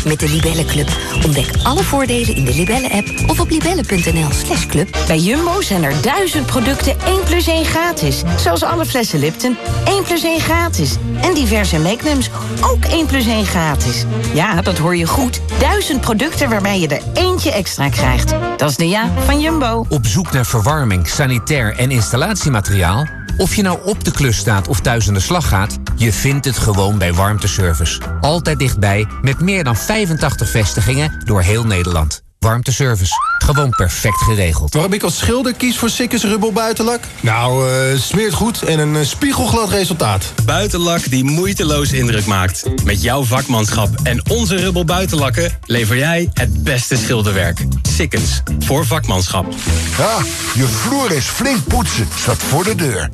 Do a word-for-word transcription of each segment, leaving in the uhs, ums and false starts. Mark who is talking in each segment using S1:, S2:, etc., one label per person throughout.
S1: met de Libelle-club. Ontdek alle voordelen in de Libelle-app of op libelle.nl slash club.
S2: Bij Jumbo zijn er duizend producten één plus één gratis. Zoals alle flessen Lipton, één plus één gratis. En diverse Magnums, ook één plus één gratis. Ja, dat hoor je goed. Duizend producten waarbij je er eentje extra krijgt. Dat is de ja van Jumbo.
S3: Op zoek naar verwarming, sanitair en installatiemateriaal? Of je nou op de klus staat of thuis aan de slag gaat, je vindt het gewoon bij Warmteservice. Altijd dichtbij, met meer dan vijfentachtig vestigingen door heel Nederland. Warmteservice. Gewoon perfect geregeld.
S4: Waarom ik als schilder kies voor Sikkes Rubbel Buitenlak? Nou, uh, smeert goed en een uh, spiegelglad resultaat.
S5: Buitenlak die moeiteloos indruk maakt. Met jouw vakmanschap en onze Rubbel Buitenlakken lever jij het beste schilderwerk. Sikkens. Voor vakmanschap.
S6: Ja, je vloer is flink poetsen. Staat voor de deur.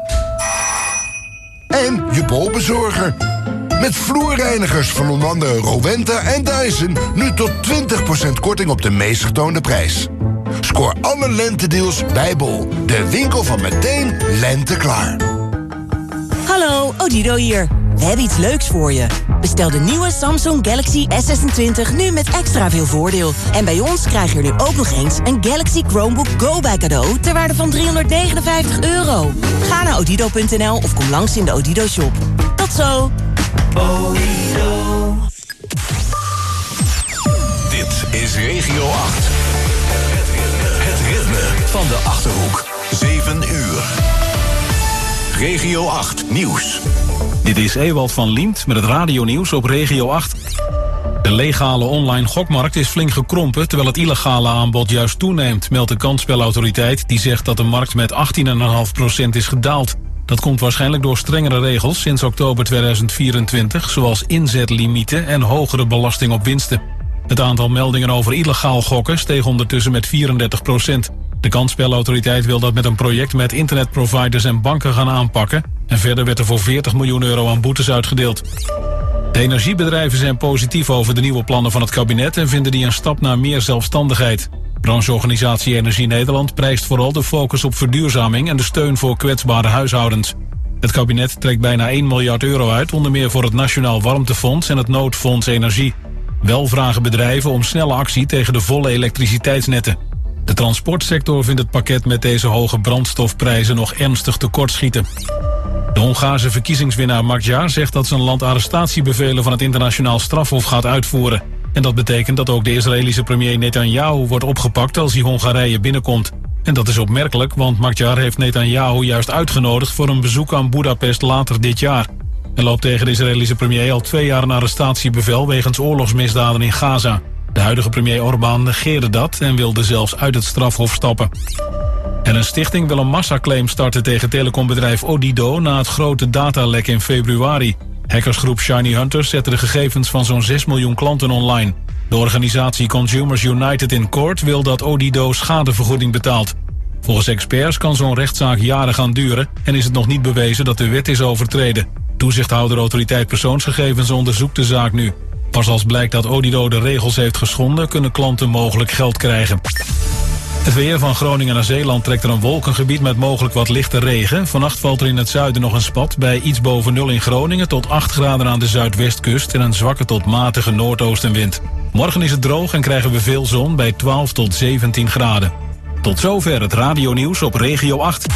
S6: En je bolbezorger. Met vloerreinigers van onder andere Rowenta en Dyson nu tot twintig procent korting op de meest getoonde prijs. Scoor alle lentedeals bij Bol. De winkel van meteen lente klaar.
S7: Hallo, Odido hier. We hebben iets leuks voor je. Bestel de nieuwe Samsung Galaxy S zesentwintig nu met extra veel voordeel. En bij ons krijg je er nu ook nog eens een Galaxy Chromebook Go bij cadeau ter waarde van driehonderdnegenenvijftig euro. Ga naar odido punt n l of kom langs in de Odido shop. Tot zo!
S8: Odido. Dit is Regio acht. Het ritme van de Achterhoek. zeven uur. Regio acht Nieuws.
S9: Dit is Ewald van Liemt met het radionieuws op Regio acht. De legale online gokmarkt is flink gekrompen, terwijl het illegale aanbod juist toeneemt, meldt de kansspelautoriteit, die zegt dat de markt met achttien komma vijf procent is gedaald. Dat komt waarschijnlijk door strengere regels sinds oktober tweeduizend vierentwintig... zoals inzetlimieten en hogere belasting op winsten. Het aantal meldingen over illegaal gokken steeg ondertussen met vierendertig procent. De kansspelautoriteit wil dat met een project met internetproviders en banken gaan aanpakken. En verder werd er voor veertig miljoen euro aan boetes uitgedeeld. De energiebedrijven zijn positief over de nieuwe plannen van het kabinet en vinden die een stap naar meer zelfstandigheid. Brancheorganisatie Energie Nederland prijst vooral de focus op verduurzaming en de steun voor kwetsbare huishoudens. Het kabinet trekt bijna één miljard euro uit, onder meer voor het Nationaal Warmtefonds en het Noodfonds Energie. Wel vragen bedrijven om snelle actie tegen de volle elektriciteitsnetten. De transportsector vindt het pakket met deze hoge brandstofprijzen nog ernstig tekortschieten. De Hongaarse verkiezingswinnaar Magyar zegt dat zijn land arrestatiebevelen van het internationaal strafhof gaat uitvoeren. En dat betekent dat ook de Israëlische premier Netanyahu wordt opgepakt als hij Hongarije binnenkomt. En dat is opmerkelijk, want Magyar heeft Netanyahu juist uitgenodigd voor een bezoek aan Boedapest later dit jaar. Hij loopt tegen de Israëlische premier al twee jaar een arrestatiebevel wegens oorlogsmisdaden in Gaza. De huidige premier Orbán negeerde dat en wilde zelfs uit het strafhof stappen. En een stichting wil een massaclaim starten tegen telecombedrijf Odido na het grote datalek in februari. Hackersgroep Shiny Hunters zette de gegevens van zo'n zes miljoen klanten online. De organisatie Consumers United in Court wil dat Odido schadevergoeding betaalt. Volgens experts kan zo'n rechtszaak jaren gaan duren en is het nog niet bewezen dat de wet is overtreden. Toezichthouder Autoriteit Persoonsgegevens onderzoekt de zaak nu. Pas als blijkt dat Odido de regels heeft geschonden, kunnen klanten mogelijk geld krijgen. Het weer van Groningen naar Zeeland trekt er een wolkengebied met mogelijk wat lichte regen. Vannacht valt er in het zuiden nog een spat bij iets boven nul in Groningen tot acht graden aan de zuidwestkust en een zwakke tot matige noordoostenwind. Morgen is het droog en krijgen we veel zon bij twaalf tot zeventien graden. Tot zover het radionieuws op Regio acht.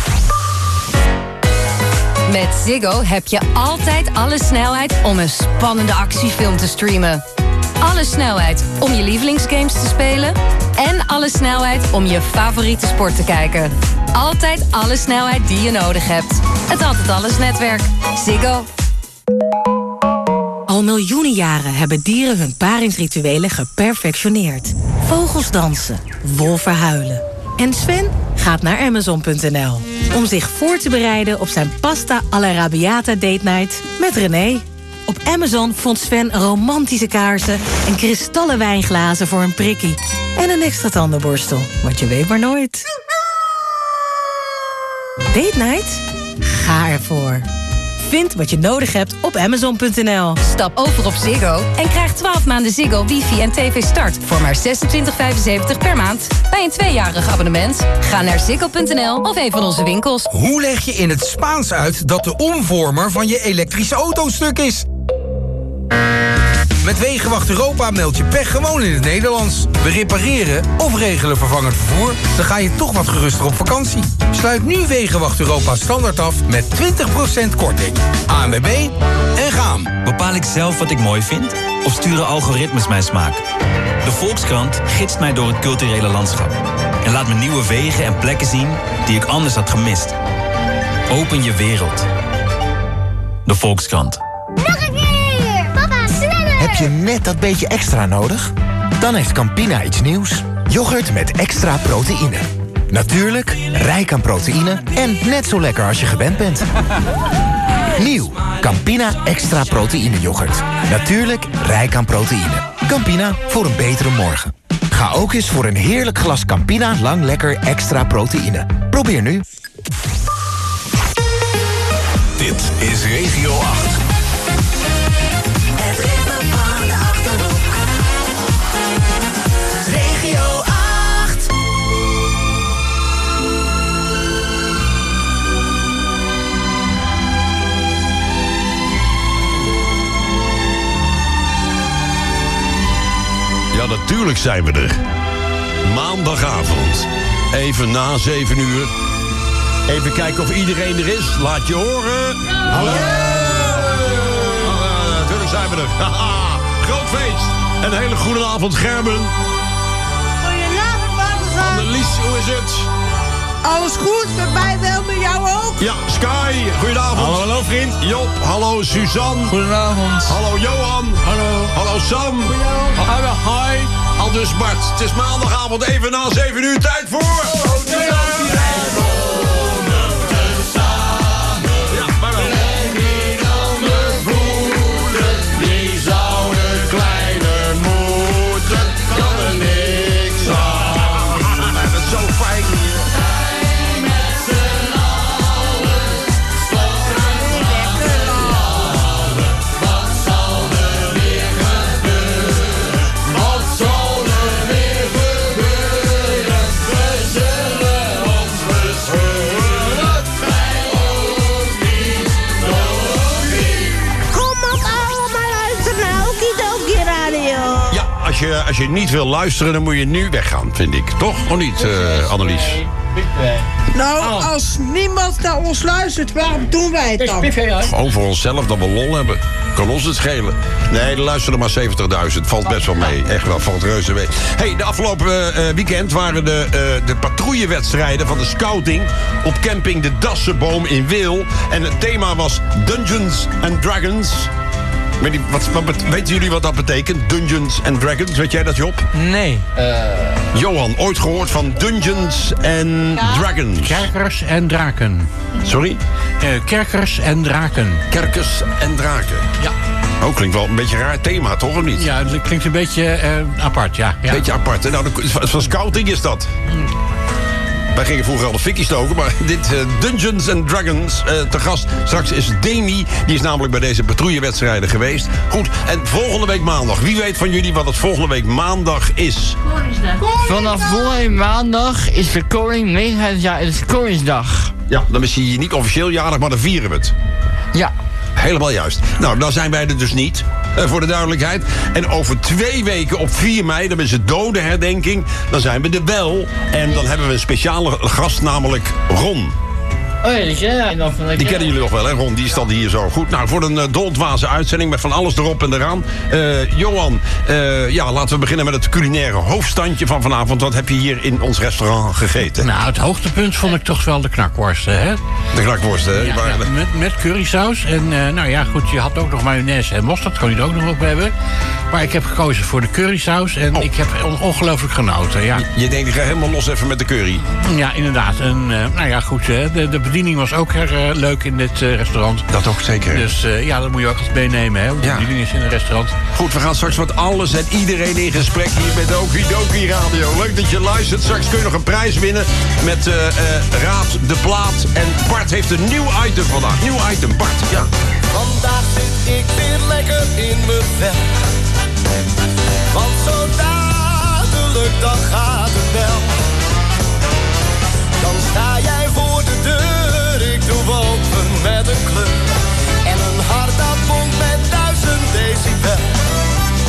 S10: Met Ziggo heb je altijd alle snelheid om een spannende actiefilm te streamen. Alle snelheid om je lievelingsgames te spelen. En alle snelheid om je favoriete sport te kijken. Altijd alle snelheid die je nodig hebt. Het Altijd Alles netwerk. Ziggo.
S7: Al miljoenen jaren hebben dieren hun paringsrituelen geperfectioneerd. Vogels dansen, wolven huilen. En Sven gaat naar amazon punt n l om zich voor te bereiden op zijn pasta all'arrabbiata date night met René. Op Amazon vond Sven romantische kaarsen en kristallen wijnglazen voor een prikkie. En een extra tandenborstel, want je weet maar nooit. Date night? Ga ervoor. Vind wat je nodig hebt op amazon punt n l.
S10: Stap over op Ziggo en krijg twaalf maanden Ziggo, wifi en tv start voor maar zesentwintig vijfenzeventig per maand bij een tweejarig abonnement. Ga naar ziggo punt n l of een van onze winkels.
S11: Hoe leg je in het Spaans uit dat de omvormer van je elektrische auto stuk is? Met Wegenwacht Europa meld je pech gewoon in het Nederlands. We repareren of regelen vervangend vervoer. Dan ga je toch wat geruster op vakantie. Sluit nu Wegenwacht Europa standaard af met twintig procent korting. A N W B en gaan.
S12: Bepaal ik zelf wat ik mooi vind? Of sturen algoritmes mijn smaak? De Volkskrant gidst mij door het culturele landschap. En laat me nieuwe wegen en plekken zien die ik anders had gemist. Open je wereld. De Volkskrant.
S13: Nog een keer! Papa, sneller! Heb je net dat beetje extra nodig? Dan heeft Campina iets nieuws. Yoghurt met extra proteïne. Natuurlijk, rijk aan proteïne en net zo lekker als je gewend bent. Nieuw, Campina extra proteïne yoghurt. Natuurlijk, rijk aan proteïne. Campina, voor een betere morgen. Ga ook eens voor een heerlijk glas Campina lang lekker extra proteïne. Probeer nu.
S8: Dit is Regio acht.
S14: Het ritme van de Achterhoek. Regio acht.
S15: Ja, natuurlijk zijn we er. Maandagavond. Even na zeven uur. Even kijken of iedereen er is. Laat je horen. Hallo. Uh, natuurlijk zijn we er. Haha, groot feest. En een hele goede avond, Gerben.
S16: Goedenavond, Watergaan.
S15: Annelies, hoe is het?
S16: Alles goed, met mij wel, met jou ook?
S15: Ja, Sky, goedenavond.
S17: Hallo, hallo vriend.
S15: Job, hallo Suzanne.
S17: Goedenavond.
S15: Hallo Johan.
S17: Hallo.
S15: Hallo Sam.
S17: Hallo, hi.
S15: Al dus Bart, het is maandagavond even na zeven uur tijd voor... Oh, Als je, als je niet wil luisteren, dan moet je nu weggaan, vind ik. Toch? Of niet, uh, Annelies?
S16: Nou, als niemand naar ons luistert, waarom doen wij het dan?
S15: Gewoon voor onszelf, dat we lol hebben. Kan ons het schelen. Nee, er luisteren maar zeventigduizend. Valt best wel mee. Echt wel, valt reuze mee. Hey, de afgelopen uh, weekend waren de, uh, de patrouillewedstrijden van de scouting op camping De Dassenboom in Weel. En het thema was Dungeons and Dragons. Weet je, wat, wat, weten jullie wat dat betekent? Dungeons and Dragons, weet jij dat, Job?
S17: Nee.
S15: Uh... Johan, ooit gehoord van Dungeons and ja. Dragons?
S17: Kerkers en draken.
S15: Sorry?
S17: Uh, kerkers en draken.
S15: Kerkers en draken.
S17: Ja.
S15: Oh, klinkt wel een beetje een raar thema, toch, of niet?
S17: Ja, het klinkt een beetje uh, apart, ja. ja.
S15: Beetje apart. Nou, van scouting is dat. Hmm. Wij gingen vroeger al de fikkie stoken, maar dit uh, Dungeons and Dragons uh, te gast. Straks is Demi, die is namelijk bij deze patrouillewedstrijden geweest. Goed, en volgende week maandag. Wie weet van jullie wat het volgende week maandag is?
S18: Koningsdag. Vanaf volgende maandag is de koning negentig jaar, het is Koningsdag.
S15: Ja, dan is hij niet officieel jarig, maar dan vieren we het.
S18: Ja.
S15: Helemaal juist. Nou, dan zijn wij er dus niet, uh, voor de duidelijkheid. En over twee weken op vier mei, dan is het dodenherdenking. Dan zijn we er wel. En dan hebben we een speciale gast, namelijk Ron.
S18: Oh ja, die ken nog van.
S15: Die kennen jullie nog wel, hè, Ron? Die stond hier zo. Goed, nou, voor een uh, doldwaze uitzending met van alles erop en eraan. Uh, Johan, uh, ja, laten we beginnen met het culinaire hoofdstandje van vanavond. Wat heb je hier in ons restaurant gegeten?
S17: Nou, het hoogtepunt vond ik toch wel de knakworsten, hè?
S15: De knakworsten, hè?
S17: Ja, ja, met, met currysaus. En uh, nou ja, goed, je had ook nog mayonaise en mosterd. Kon je er ook nog op hebben. Maar ik heb gekozen voor de currysaus. En oh. ik heb on- ongelooflijk genoten, ja.
S15: Je, je denkt, ik ga helemaal los even met de curry.
S17: Ja, inderdaad. En uh, nou ja, goed, de, de bediening was ook erg uh, leuk in dit uh, restaurant.
S15: Dat ook zeker.
S17: Dus uh, ja, dat moet je ook eens meenemen, hè. De
S15: ja.
S17: bediening is in een restaurant.
S15: Goed, we gaan straks met alles en iedereen in gesprek hier met Okidoki Radio. Leuk dat je luistert. Straks kun je nog een prijs winnen met uh, uh, Raad de Plaat. En Bart heeft een nieuw item vandaag. Nieuw item, Bart. Ja.
S14: Vandaag zit ik weer lekker in mijn vel. Want zo dadelijk, dan gaat het wel. Dan sta jij voor de deur, ik doe open met een kleur. En een hart dat bonkt met duizend decibel.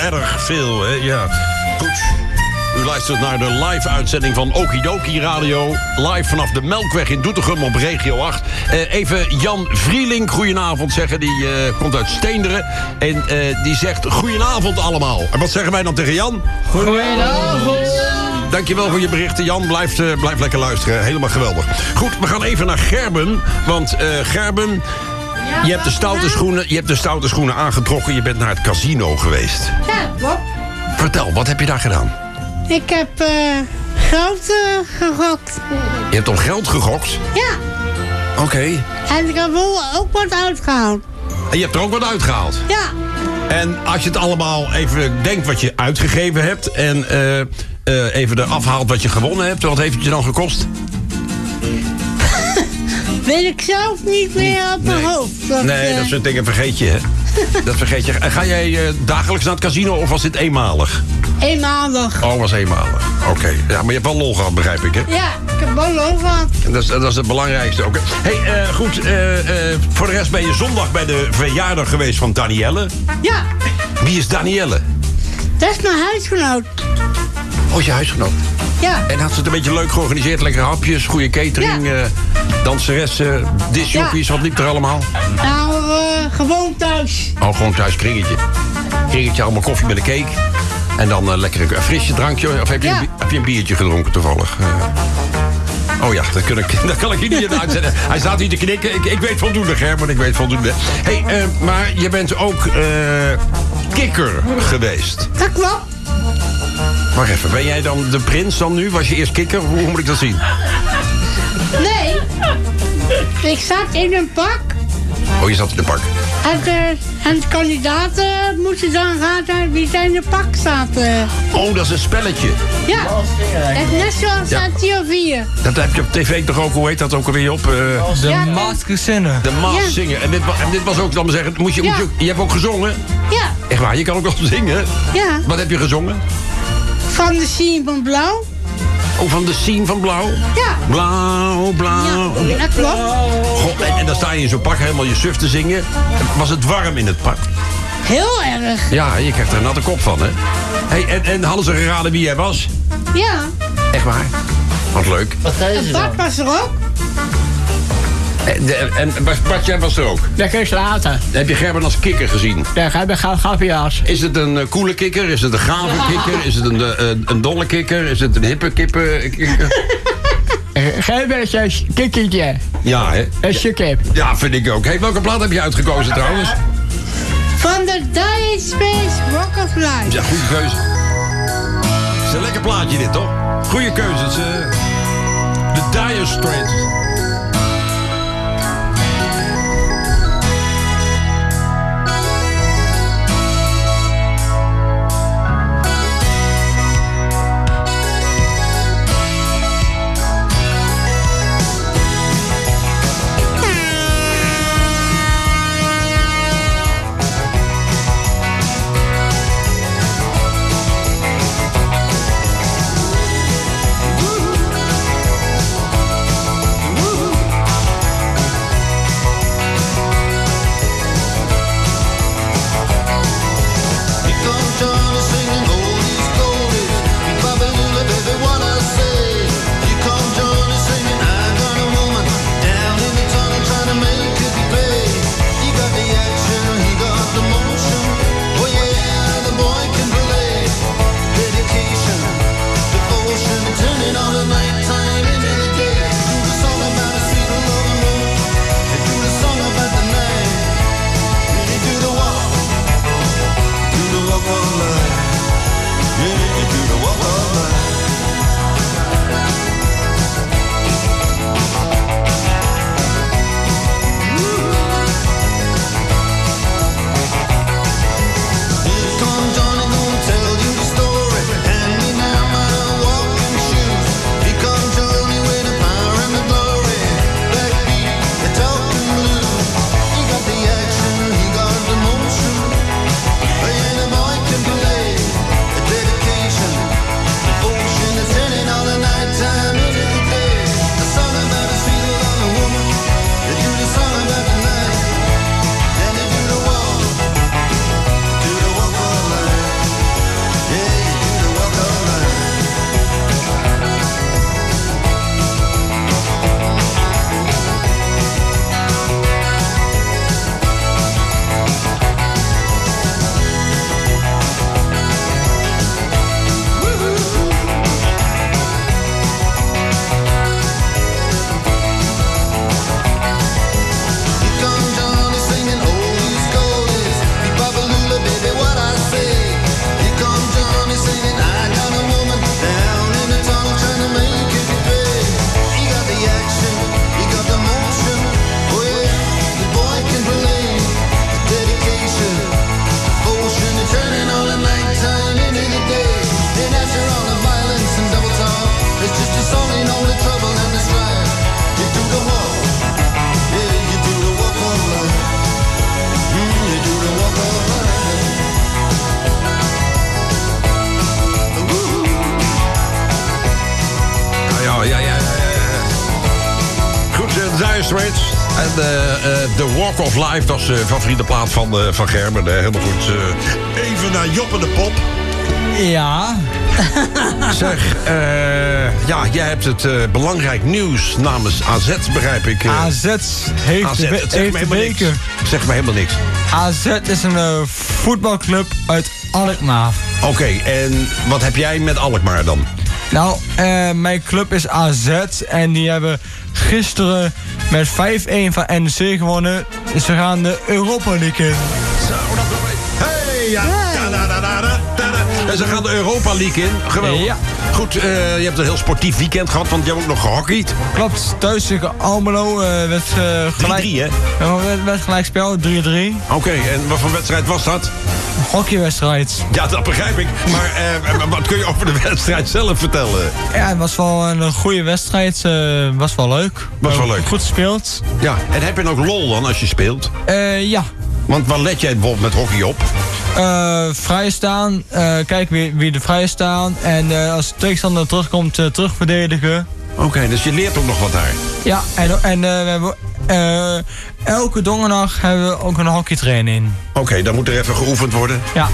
S15: erg veel, hè? Ja, goed. U luistert naar de live-uitzending van Okidoki Radio. Live vanaf de Melkweg in Doetinchem op Regio acht. Uh, even Jan Vrielink, goedenavond zeggen. Die uh, komt uit Steenderen. En uh, die zegt goedenavond allemaal. En wat zeggen wij dan tegen Jan?
S18: Goedenavond.
S15: Dankjewel voor je berichten, Jan. Blijf, uh, blijf lekker luisteren. Helemaal geweldig. Goed, we gaan even naar Gerben. Want uh, Gerben, je hebt, de stoute schoenen, je hebt de stoute schoenen aangetrokken. Je bent naar het casino geweest.
S16: Ja, wat?
S15: Vertel, wat heb je daar gedaan?
S16: Ik heb uh, geld uh, gegokt.
S15: Je hebt om geld gegokt?
S16: Ja.
S15: Oké. Okay.
S16: En ik heb wel ook wat uitgehaald.
S15: En je hebt er ook wat uitgehaald?
S16: Ja.
S15: En als je het allemaal even denkt wat je uitgegeven hebt... en uh, uh, even er afhaalt wat je gewonnen hebt... wat heeft het je dan gekost?
S16: Weet ik zelf niet meer op mijn
S15: nee.
S16: hoofd. Dat,
S15: nee,
S16: uh...
S15: dat soort dingen vergeet je, hè? Dat vergeet je. Ga jij uh, dagelijks naar het casino of was dit eenmalig?
S16: Eenmalig.
S15: Oh, was eenmalig. Oké. Okay. Ja, maar je hebt wel lol gehad, begrijp ik, hè?
S16: Ja, ik heb wel lol gehad.
S15: Dat is, dat is het belangrijkste ook. Hey, uh, goed. Uh, uh, voor de rest ben je zondag bij de verjaardag geweest van Danielle.
S16: Ja.
S15: Wie is Danielle?
S16: Dat is mijn huisgenoot.
S15: Oh, je huisgenoot?
S16: Ja.
S15: En had ze het een beetje leuk georganiseerd? Lekker hapjes, goede catering, ja. uh, danseressen, discjockeys, ja. Wat liep er allemaal?
S16: Nou, uh, gewoon thuis.
S15: Oh, gewoon thuis, kringetje. Kringetje, allemaal koffie met een cake. En dan uh, lekker een frisje drankje. Of heb je, ja. een, heb je een biertje gedronken toevallig? Uh, oh ja, dat, kan ik, dat kan ik hier niet in uitzetten. Hij staat hier te knikken. Ik, ik weet voldoende, Gerben, ik weet voldoende. Hé, hey, uh, maar je bent ook uh, kikker geweest.
S16: Dat klopt.
S15: Wacht even, ben jij dan de prins dan nu? Was je eerst kikker? Hoe moet ik dat zien?
S16: Nee. Ik zat in een pak.
S15: Oh, je zat in een pak.
S16: En de, en de kandidaten moesten dan raden wie zij in de pak zaten.
S15: Oh, dat is een spelletje.
S16: Ja, het net zoals
S15: ja.
S16: T V vier.
S15: Dat heb je op tv toch ook, hoe heet dat ook alweer op? Uh,
S18: de
S16: ja,
S18: Masked Singer.
S15: De Masked Singer. En dit, en dit was ook, dan maar zeggen, moet je, ja. moet je, je hebt ook gezongen?
S16: Ja.
S15: Echt waar, je kan ook wel zingen?
S16: Ja.
S15: Wat heb je gezongen?
S16: Van de Scene van Blauw.
S15: Oh, van de Scene van Blauw?
S16: Ja.
S15: Blauw, blauw.
S16: Ja, dat klopt.
S15: God, en, en dan sta je in zo'n pak helemaal je suf te zingen. Was het warm in het pak?
S16: Heel erg.
S15: Ja, je krijgt er een natte kop van, hè? Hey, en, en hadden ze geraden wie jij was?
S16: Ja.
S15: Echt waar? Wat leuk.
S16: Wat het pak was er ook.
S15: En, de, en Bart, jij was er ook?
S18: Dat is later.
S15: Heb je Gerben als kikker gezien?
S18: Ja, hij ben gavia's.
S15: Is het een uh, coole kikker? Is het een gave kikker? Is het een, uh, een dolle kikker? Is het een hippe kippen kikker?
S18: Gerben is een kikkertje.
S15: Ja, hè?
S18: Een stukje.
S15: Ja, vind ik ook. Hey, welke plaat heb je uitgekozen trouwens?
S16: Van de Dire Straits Rock of Life.
S15: Ja, goede keuze. Het is een lekker plaatje dit, toch? Goeie keuze. Het is, uh, de Dire Straits. Straits. En The uh, uh, Walk of Life, dat is de favoriete plaat van, uh, van Gerben. Helemaal goed. Uh, even naar Job en de Pop.
S19: Ja.
S15: Zeg, uh, ja, jij hebt het uh, belangrijk nieuws namens A Z, begrijp ik. Uh,
S19: A Z heeft,
S15: A Z,
S19: de,
S15: het zegt
S19: heeft
S15: me
S19: de beker.
S15: Niks. Zeg me helemaal niks.
S19: A Z is een uh, voetbalclub uit Alkmaar.
S15: Oké, okay, en wat heb jij met Alkmaar dan?
S19: Nou, uh, mijn club is A Z en die hebben gisteren met vijf-een van N E C gewonnen. Ze gaan de Europa League in.
S15: Zo, dat doen we. Hey, ja. Da, da, da, da, da, da. En ze gaan de Europa League in. Geweldig. Ja. Goed, uh, je hebt een heel sportief weekend gehad, want je hebt ook nog gehockeyd.
S19: Klopt, thuis tegen Almelo uh, werd uh, gelijk...
S15: drie drie, hè?
S19: Ja, werd, werd gelijk spel, drie drie.
S15: Oké, okay, en wat voor wedstrijd was dat?
S19: Hockeywedstrijd.
S15: Ja, dat begrijp ik. Maar uh, wat kun je over de wedstrijd zelf vertellen?
S19: Ja, het was wel een goede wedstrijd. Het uh, was wel leuk.
S15: Was wel leuk.
S19: Goed gespeeld.
S15: Ja, en heb je ook lol dan als je speelt?
S19: Uh, ja.
S15: Want waar let jij bijvoorbeeld met hockey op?
S19: Uh, vrij staan, uh, kijken wie, wie er vrij staan. En uh, als de tegenstander terugkomt, uh, terugverdedigen.
S15: Oké, okay, dus je leert ook nog wat daar?
S19: Ja, en, en uh, we hebben, uh, elke donderdag hebben we ook een hockeytraining.
S15: Oké, okay, dan moet er even geoefend worden?
S19: Ja.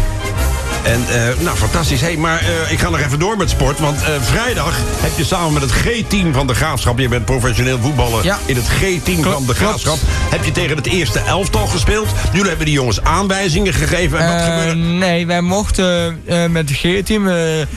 S15: En, uh, nou, fantastisch. Hey, maar uh, ik ga nog even door met sport. Want uh, vrijdag heb je samen met het G-team van de Graafschap... je bent professioneel voetballer ja. in het G-team van de Graafschap... heb je tegen het eerste elftal gespeeld. Jullie hebben die jongens aanwijzingen gegeven. En wat
S19: uh,
S15: gebeurde?
S19: Nee, wij mochten uh, met het G-team... Uh, uh,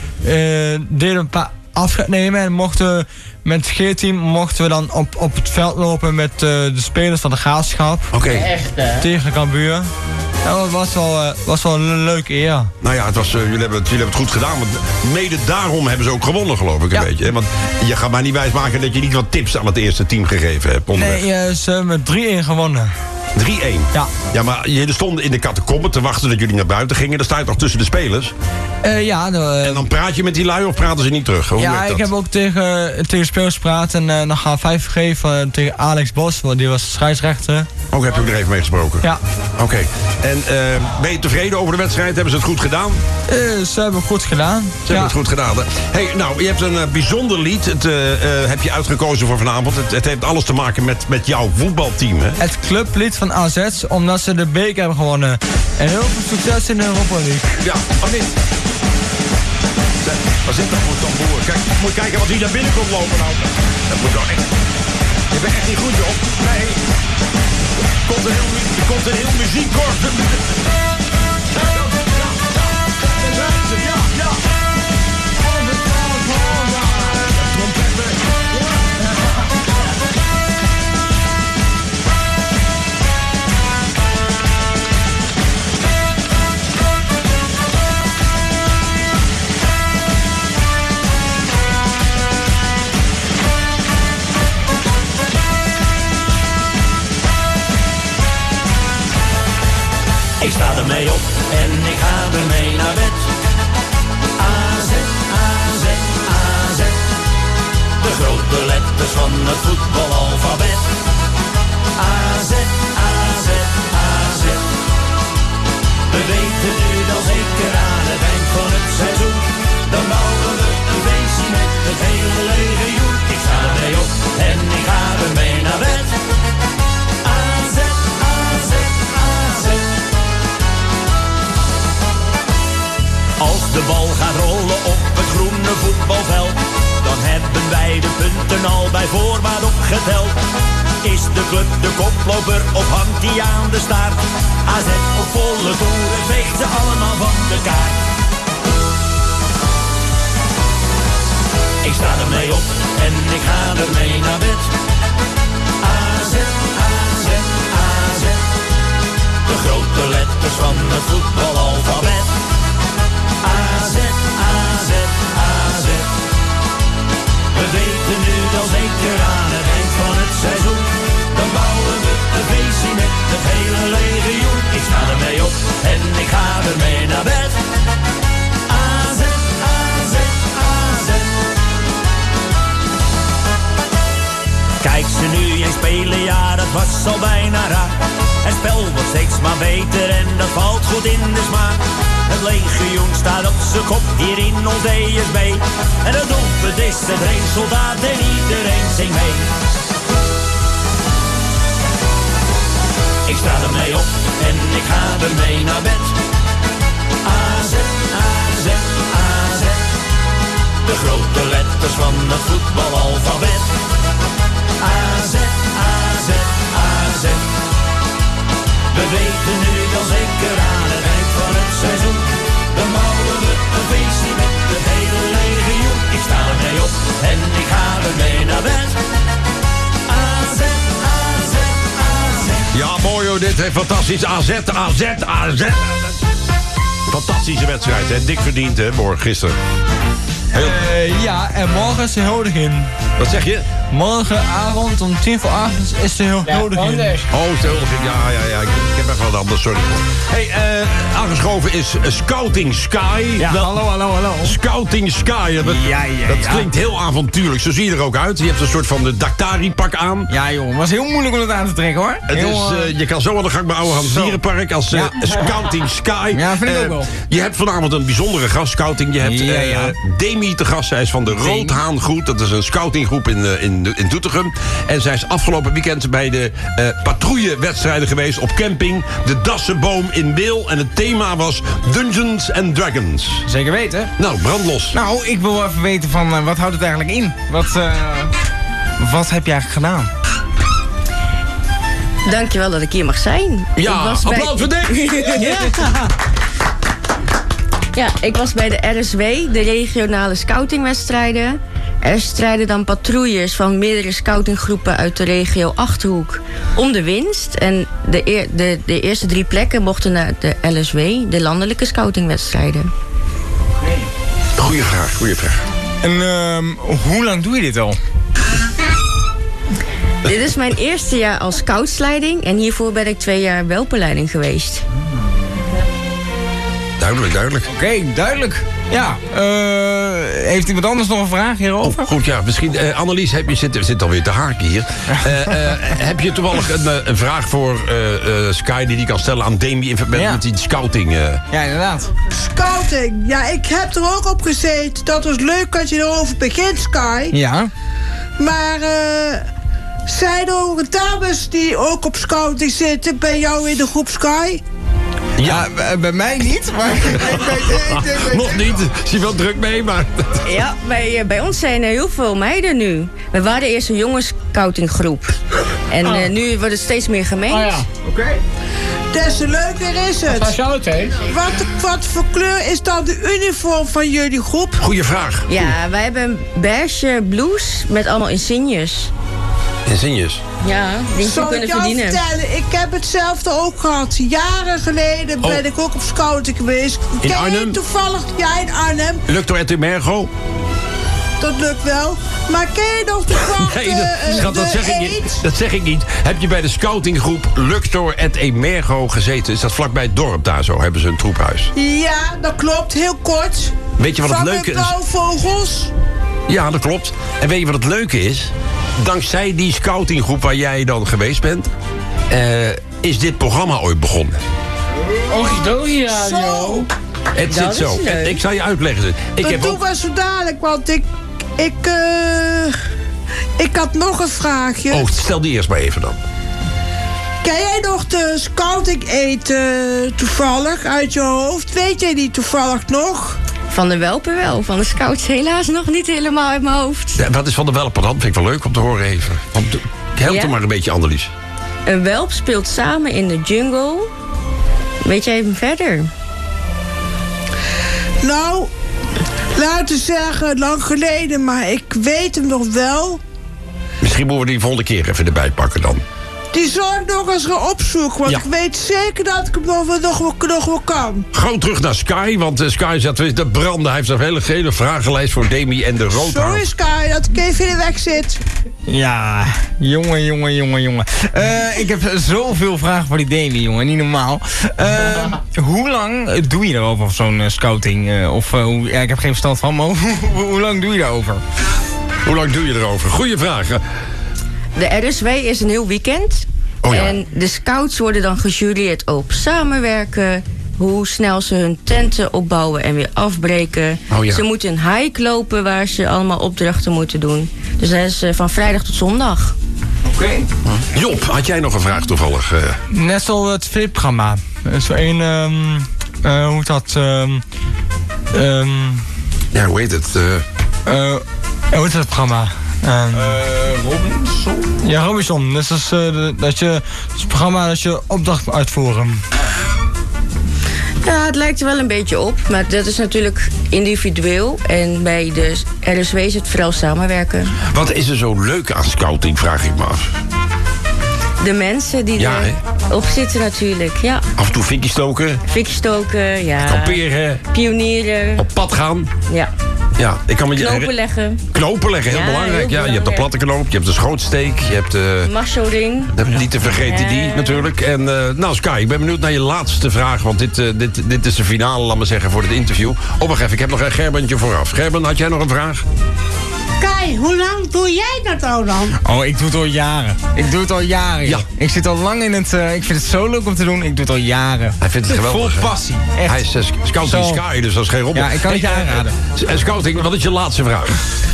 S19: deden een paar afscheid nemen... en mochten met het G-team mochten we dan op, op het veld lopen... met uh, de spelers van de Graafschap.
S15: Oké. Okay.
S18: Echt, hè?
S19: Tegen Cambuur. Ja, dat was wel, uh, was wel een leuke eer.
S15: Nou ja, het was, uh, jullie, hebben het, jullie hebben het goed gedaan. Want mede daarom hebben ze ook gewonnen, geloof ik, een ja. beetje. Hè? Want je gaat mij niet wijsmaken dat je niet wat tips aan het eerste team gegeven hebt. Onderweg.
S19: Nee, uh, ze hebben met drie-een gewonnen.
S15: drie-een?
S19: Ja.
S15: Ja, maar jullie stonden in de catacomben te wachten dat jullie naar buiten gingen. Dan sta je toch tussen de spelers?
S19: Uh, ja. De, uh,
S15: en dan praat je met die lui of praten ze niet terug? Hoe
S19: ja, ik heb ook tegen, tegen spelers gepraat. En uh, dan gaan vijf geven uh, tegen Alex Bos, want die was scheidsrechter.
S15: Ook heb je ook er even mee gesproken?
S19: Ja.
S15: Oké. Okay. En uh, ben je tevreden over de wedstrijd? Hebben ze het goed gedaan?
S19: Uh, ze hebben het goed gedaan.
S15: Ze
S19: ja.
S15: hebben het goed gedaan. Hè? Hey, nou, je hebt een uh, bijzonder lied. Het uh, uh, heb je uitgekozen voor vanavond. Het, het heeft alles te maken met, met jouw voetbalteam, hè?
S19: Het clublied van A Z, omdat ze de beker hebben gewonnen. En heel veel succes in de Europa League.
S15: Ja, of niet? Waar zit dat voor tamboer? Kijk, moet je kijken wat hier naar binnen komt lopen nou. Dat moet wel echt... Je bent echt niet goed, joh. Nee. Er komt een heel, er komt een heel muziekkorps. Ja, ja.
S20: Ik sta ermee op en ik ga ermee naar bed. A Z, A Z, A Z. De grote letters van het voetbalalfabet. A Z, A Z, A Z. We weten nu dan zeker aan het eind van het seizoen. Dan bouwen we een feestje met het hele legioen. Ik sta ermee op en ik ga ermee naar bed. A Z, A Z, A Z. Als de bal gaat rollen op het groene voetbalveld, dan hebben wij de punten al bij voorbaat opgeteld. Is de club de koploper of hangt die aan de staart? A Z op volle toeren veegt ze allemaal van de kaart. Ik sta ermee op en ik ga ermee naar bed. A Z, A Z, A Z. De grote letters van het voetbalalfabet. A Z, A Z, A Z. We weten nu wel zeker aan het eind van het seizoen. Dan bouwen we een feestje met het hele legioen. Ik sta ermee op en ik ga ermee naar bed. A Z, A Z, A Z. Kijk ze nu eens spelen, ja dat was al bijna raar. Het spel wordt steeds maar beter en dat valt goed in de smaak. Het legioen staat op zijn kop hier in ons D S B. En het doelpunt is het resultaat en iedereen zingt mee. Ik sta ermee op en ik ga ermee naar bed. A Z, A Z, A Z. De grote letters van het voetbalalfabet. A Z, A Z, A Z. We weten nu wel zeker aan het eind van het seizoen. Dan bouwen we een feestje met het hele legioen. Ik sta ermee op en ik ga ermee naar bed. A Z, A Z, A Z.
S15: Ja, mooi hoor, dit. Hè. Fantastisch. A Z, A Z, A Z. Fantastische wedstrijd, hè. Dik verdiend, hè, morgen, gisteren. Heel...
S19: Uh, ja, en morgen is de huldiging.
S15: Wat zeg je?
S19: Morgenavond om tien voor acht is de huldiging.
S15: Oh, is de huldiging. Ja, ja, ja. Ik, ik heb even wat anders, sorry. Hey, uh, aangeschoven is Scouting Sky.
S21: Ja, Wel, hallo, hallo, hallo.
S15: Scouting Sky. Dat,
S21: ja, ja,
S15: dat
S21: ja.
S15: klinkt heel avontuurlijk. Zo zie je er ook uit. Je hebt een soort van de Daktari-pak aan.
S21: Ja, joh. Het was heel moeilijk om het aan te trekken, hoor.
S15: Het
S21: heel,
S15: is, uh, je kan zo aan de gang bij Oude Hans Dierenpark als uh, ja. Scouting Sky.
S21: Ja, vind ik uh, ook wel.
S15: Je hebt vanavond een bijzondere gast, Scouting. Je hebt ja, ja. Uh, Demi te gast. Zij is van de Roodhaangroep. Dat is een scoutinggroep in, uh, in, in Doetinchem. En zij is afgelopen weekend bij de uh, patrouillewedstrijden geweest op camping De Dassenboom in Weel. En het thema was Dungeons and Dragons.
S21: Zeker weten.
S15: Nou, brandlos.
S21: Nou, ik wil even weten van, uh, wat houdt het eigenlijk in? Wat, uh, wat heb je eigenlijk gedaan?
S22: Dankjewel dat ik hier mag zijn.
S15: Ja,
S22: ik was
S15: applaus voor Dick!
S22: Ja. Ja, ik was bij de R S W, de regionale scoutingwedstrijden. Er strijden dan patrouilles van meerdere scoutinggroepen uit de regio Achterhoek om de winst. En de, eer, de, de eerste drie plekken mochten naar de L S W, de landelijke scoutingwedstrijden.
S15: Goeie vraag, goeie vraag.
S21: En uh, hoe lang doe je dit al?
S22: Dit is mijn eerste jaar als scoutsleiding en hiervoor ben ik twee jaar welpenleiding geweest.
S15: Duidelijk, duidelijk.
S21: Oké, okay, duidelijk. Ja, uh, heeft iemand anders nog een vraag hierover?
S15: Oh, goed, ja. Misschien, uh, Annelies, heb je, zit, zit alweer te haken hier. Uh, uh, heb je toevallig een, een vraag voor uh, uh, Sky die die kan stellen aan Demi in verband ja. met die scouting? Uh.
S21: Ja, inderdaad.
S16: Scouting, ja, ik heb er ook op gezeten. Dat was leuk dat je erover begint, Sky.
S21: Ja.
S16: Maar, uh, zijn er ook dames die ook op scouting zitten bij jou in de groep Sky?
S21: Ja, ja, bij mij niet, maar...
S15: Nog niet, is je wel druk mee, maar...
S22: Ja, bij, bij ons zijn er heel veel meiden nu. We waren eerst een jongensscoutinggroep. En oh. uh, nu wordt het steeds meer gemengd.
S21: Oh ja, oké. Okay.
S16: Des te leuker is het.
S21: Wat zou het heen?
S16: Wat, wat voor kleur is dan de uniform van jullie groep?
S15: Goeie vraag.
S22: Ja, wij hebben een beige blouse met allemaal insignes.
S15: Insignes?
S22: Ja, die ze kunnen verdienen.
S16: Vertellen, ik heb hetzelfde ook gehad. Jaren geleden oh. ben ik ook op scouting geweest.
S15: In
S16: Ken
S15: Arnhem?
S16: Je toevallig, ja, in Arnhem.
S15: Lukt door het Mergo?
S16: Dat lukt wel. Maar ken je nog toevallig
S15: nee,
S16: de,
S15: dat, schat, dat, zeg ik niet, dat zeg ik niet. Heb je bij de scoutinggroep Luctor et Emergo gezeten? Is dat vlakbij het dorp daar zo? Hebben ze een troephuis?
S16: Ja, dat klopt. Heel kort.
S15: Weet je wat het leuke is?
S16: Van blauwvogels.
S15: Ja, dat klopt. En weet je wat het leuke is? Dankzij die scoutinggroep waar jij dan geweest bent, uh, is dit programma ooit begonnen.
S21: Okidoki radio.
S15: Het zit zo. En ik zal je uitleggen. Ik
S16: dat
S15: heb
S16: doe
S15: ook...
S16: maar zo dadelijk, want ik... Ik, uh, ik had nog een vraagje.
S15: Oh, stel die eerst maar even dan.
S16: Ken jij nog de scouting eten toevallig uit je hoofd? Weet jij die toevallig nog?
S22: Van de welpen wel, van de scouts helaas nog niet helemaal uit mijn hoofd.
S15: Ja, wat is van de welpen dan? Vind ik wel leuk om te horen even. Want, help ja. er maar een beetje, Annelies.
S22: Een welp speelt samen in de jungle. Weet jij even verder?
S16: Nou, laten we zeggen, lang geleden, maar ik weet hem nog wel.
S15: Misschien moeten we die volgende keer even erbij pakken dan.
S16: Die zal ik nog eens gaan opzoeken, want ja. ik weet zeker dat ik hem nog, nog, nog, nog wel kan.
S15: Gauw terug naar Sky, want uh, Sky zat te branden. Hij heeft een hele gele vragenlijst voor Demi en de Roodhaar.
S16: Sorry Sky, dat ik even in de weg zit.
S21: Ja, jongen, jongen, jongen, jongen. Uh, ik heb zoveel vragen voor die Demi, jongen, niet normaal. Uh, hoe lang doe je erover, zo'n uh, scouting? Uh, of, uh, hoe, ja, ik heb geen verstand van, maar hoe, hoe lang doe je erover?
S15: Hoe lang doe je erover? Goeie vraag.
S22: De R S W is een heel weekend.
S15: Oh ja.
S22: En de scouts worden dan gejureerd op samenwerken, hoe snel ze hun tenten opbouwen en weer afbreken.
S15: Oh ja.
S22: Ze moeten een hike lopen waar ze allemaal opdrachten moeten doen. Dus dat is uh, van vrijdag tot zondag.
S21: Oké. Okay.
S15: Job, had jij nog een vraag toevallig? Uh...
S19: Net zoals het T V-programma. Zo een, um, uh, hoe heet dat? Um, um,
S15: ja, hoe heet het? Uh...
S19: Uh, hoe heet het programma? Um,
S21: uh, Robinson?
S19: Ja, Robinson. Dus dat is, uh, dat je, het programma dat je opdracht moet uitvoeren.
S22: Ja, het lijkt er wel een beetje op, maar dat is natuurlijk individueel. En bij de R S W is het vooral samenwerken.
S15: Wat is er zo leuk aan scouting, vraag ik me af.
S22: De mensen die
S15: ja,
S22: erop zitten natuurlijk, ja.
S15: Af en toe fikkie stoken.
S22: Fikkie stoken, ja.
S15: Kamperen.
S22: Pionieren.
S15: Op pad gaan.
S22: Ja.
S15: Ja, ik kan me
S22: knopen leggen.
S15: Knopen leggen, heel ja, belangrijk. Heel ja, belangrijk. Je hebt de platte knoop, je hebt de schootsteek, je hebt de...
S22: Marshallring.
S15: Niet te vergeten die natuurlijk. En uh, nou Sky, ik ben benieuwd naar je laatste vraag. Want dit, uh, dit, dit is de finale, laat maar zeggen, voor dit interview. Oh, wacht even, ik heb nog een Gerbentje vooraf. Gerben, had jij nog een vraag?
S16: Kai, hoe lang doe jij dat al dan?
S21: Oh, ik doe het al jaren. Ik doe het al jaren. Ja. Ik zit al lang in het... Uh, ik vind het zo leuk om te doen. Ik doe het al jaren.
S15: Hij vindt het geweldig.
S21: Vol passie. Echt.
S15: Hij is uh, Scouting zo. Sky, dus dat is geen rommel.
S21: Ja, ik kan het je aanraden.
S15: Uh, scouting, wat is je laatste vraag?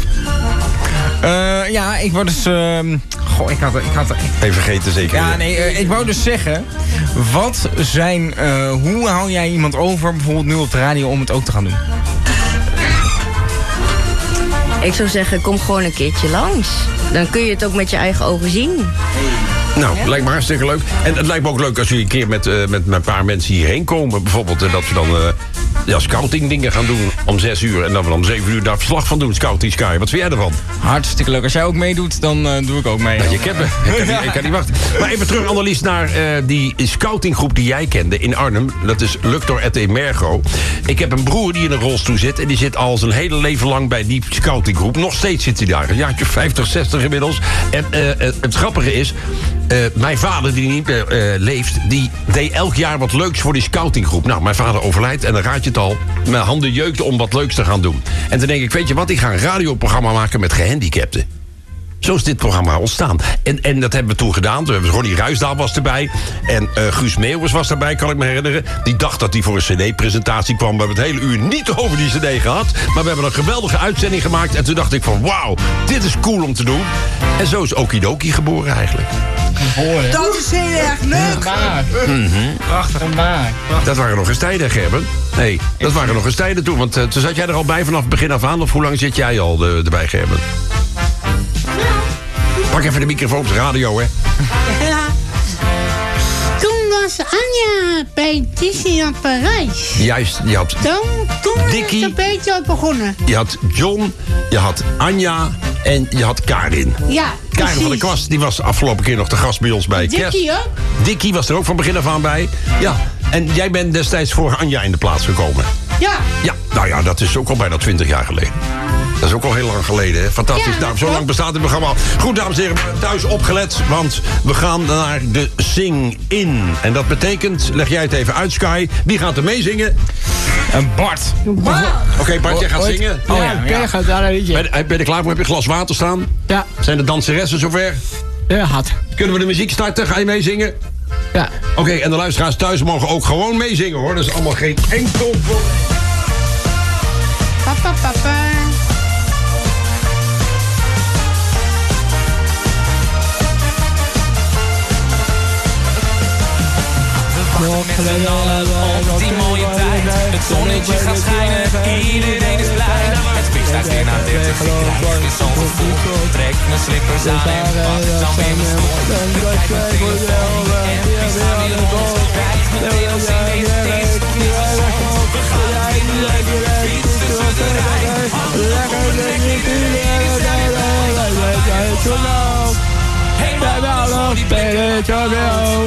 S21: Uh, ja, ik wou dus... Uh, goh, ik had... Ik had
S15: Even vergeten zeker.
S21: Ja, nee, uh, ik wou dus zeggen... Wat zijn... Uh, hoe hou jij iemand over, bijvoorbeeld nu op de radio, om het ook te gaan doen?
S22: Ik zou zeggen, kom gewoon een keertje langs. Dan kun je het ook met je eigen ogen zien.
S15: Nou, ja? Lijkt me hartstikke leuk. En het lijkt me ook leuk als jullie een keer met, uh, met, met een paar mensen hierheen komen. Bijvoorbeeld uh, dat we dan uh, ja, scouting dingen gaan doen om zes uur. En dat we dan om zeven uur daar verslag van doen, Scouting Sky. Wat vind jij ervan?
S21: Hartstikke leuk. Als jij ook meedoet, dan uh, doe ik ook mee.
S15: Nou, je kent me. Ik kan, niet, ik kan niet wachten. Maar even terug, Annelies, naar uh, die scoutinggroep die jij kende in Arnhem. Dat is Luctor et Emergo. Ik heb een broer die in een rolstoel zit. En die zit al zijn hele leven lang bij die scoutinggroep. Nog steeds zit hij daar. Een jaartje vijftig, zestig inmiddels. En uh, het grappige is... Uh, mijn vader, die niet meer uh, leeft, die deed elk jaar wat leuks voor die scoutinggroep. Nou, mijn vader overlijdt en dan raad je het al. Mijn handen jeukten om wat leuks te gaan doen. En toen denk ik, weet je wat, ik ga een radioprogramma maken met gehandicapten. Zo is dit programma ontstaan. En, en dat hebben we toen gedaan. Toen hebben we Ronnie Ruisdaal was erbij. En uh, Guus Meeuwers was erbij, kan ik me herinneren. Die dacht dat hij voor een cd-presentatie kwam. We hebben het hele uur niet over die cd gehad. Maar we hebben een geweldige uitzending gemaakt. En toen dacht ik van, wauw, dit is cool om te doen. En zo is Okidoki geboren eigenlijk.
S16: Mooi, dat is heel erg leuk.
S15: Mm-hmm.
S21: Prachtig en waar.
S15: Dat waren nog eens tijden, Gerben. Nee, dat waren nog eens tijden toen. Want uh, toen zat jij er al bij vanaf het begin af aan. Of hoe lang zit jij al uh, erbij, Gerben? Pak even de microfoon op de radio, hè.
S16: Ja. Toen was Anja bij Disneyland Parijs.
S15: Juist, je had...
S16: Toen, toen
S15: Dickie,
S16: is het een beetje begonnen.
S15: Je had John, je had Anja en je had Karin.
S16: Ja,
S15: Karin precies. Van der Kwast, die was afgelopen keer nog de gast bij ons bij Kerst.
S16: Dickie ook.
S15: Dickie was er ook van begin af aan bij. Ja, en jij bent destijds voor Anja in de plaats gekomen.
S16: Ja.
S15: Ja, nou ja, dat is ook al bijna twintig jaar geleden. Dat is ook al heel lang geleden, hè? Fantastisch. Ja, nou, zo lang bestaat het programma al. Goed, dames en heren, thuis opgelet, want we gaan naar de Sing-In. En dat betekent, leg jij het even uit, Sky, wie gaat er meezingen?
S21: Een Bart.
S16: Wow.
S15: Oké, okay, Bart, jij gaat zingen.
S21: Oh ja, ja.
S17: gaat daar een liedje.
S15: Ben, ben je er klaar voor? Heb je een glas water staan?
S17: Ja.
S15: Zijn de danseressen zover?
S17: Ja, had.
S15: Kunnen we de muziek starten? Ga je meezingen?
S17: Ja.
S15: Oké, okay, en de luisteraars thuis mogen ook gewoon meezingen, hoor. Dat is allemaal geen enkel probleem.
S16: Papa, papa.
S1: Met z'n allen op die mooie tijd. Het zonnetje gaat schijnen, iedereen is blij. Het feest staat weer naar dertig, ik krijg weer zo'n gevoel. Trek mijn slippers aan en pak het dan weer mijn stoel. Bekijk mijn telefoon en wie staan weer rond. Krijg meteen als in deze dienst nog niet gezond. We gaan weer lekker fiets tussen de rij. Lekker lekker helemaal voor die blikken.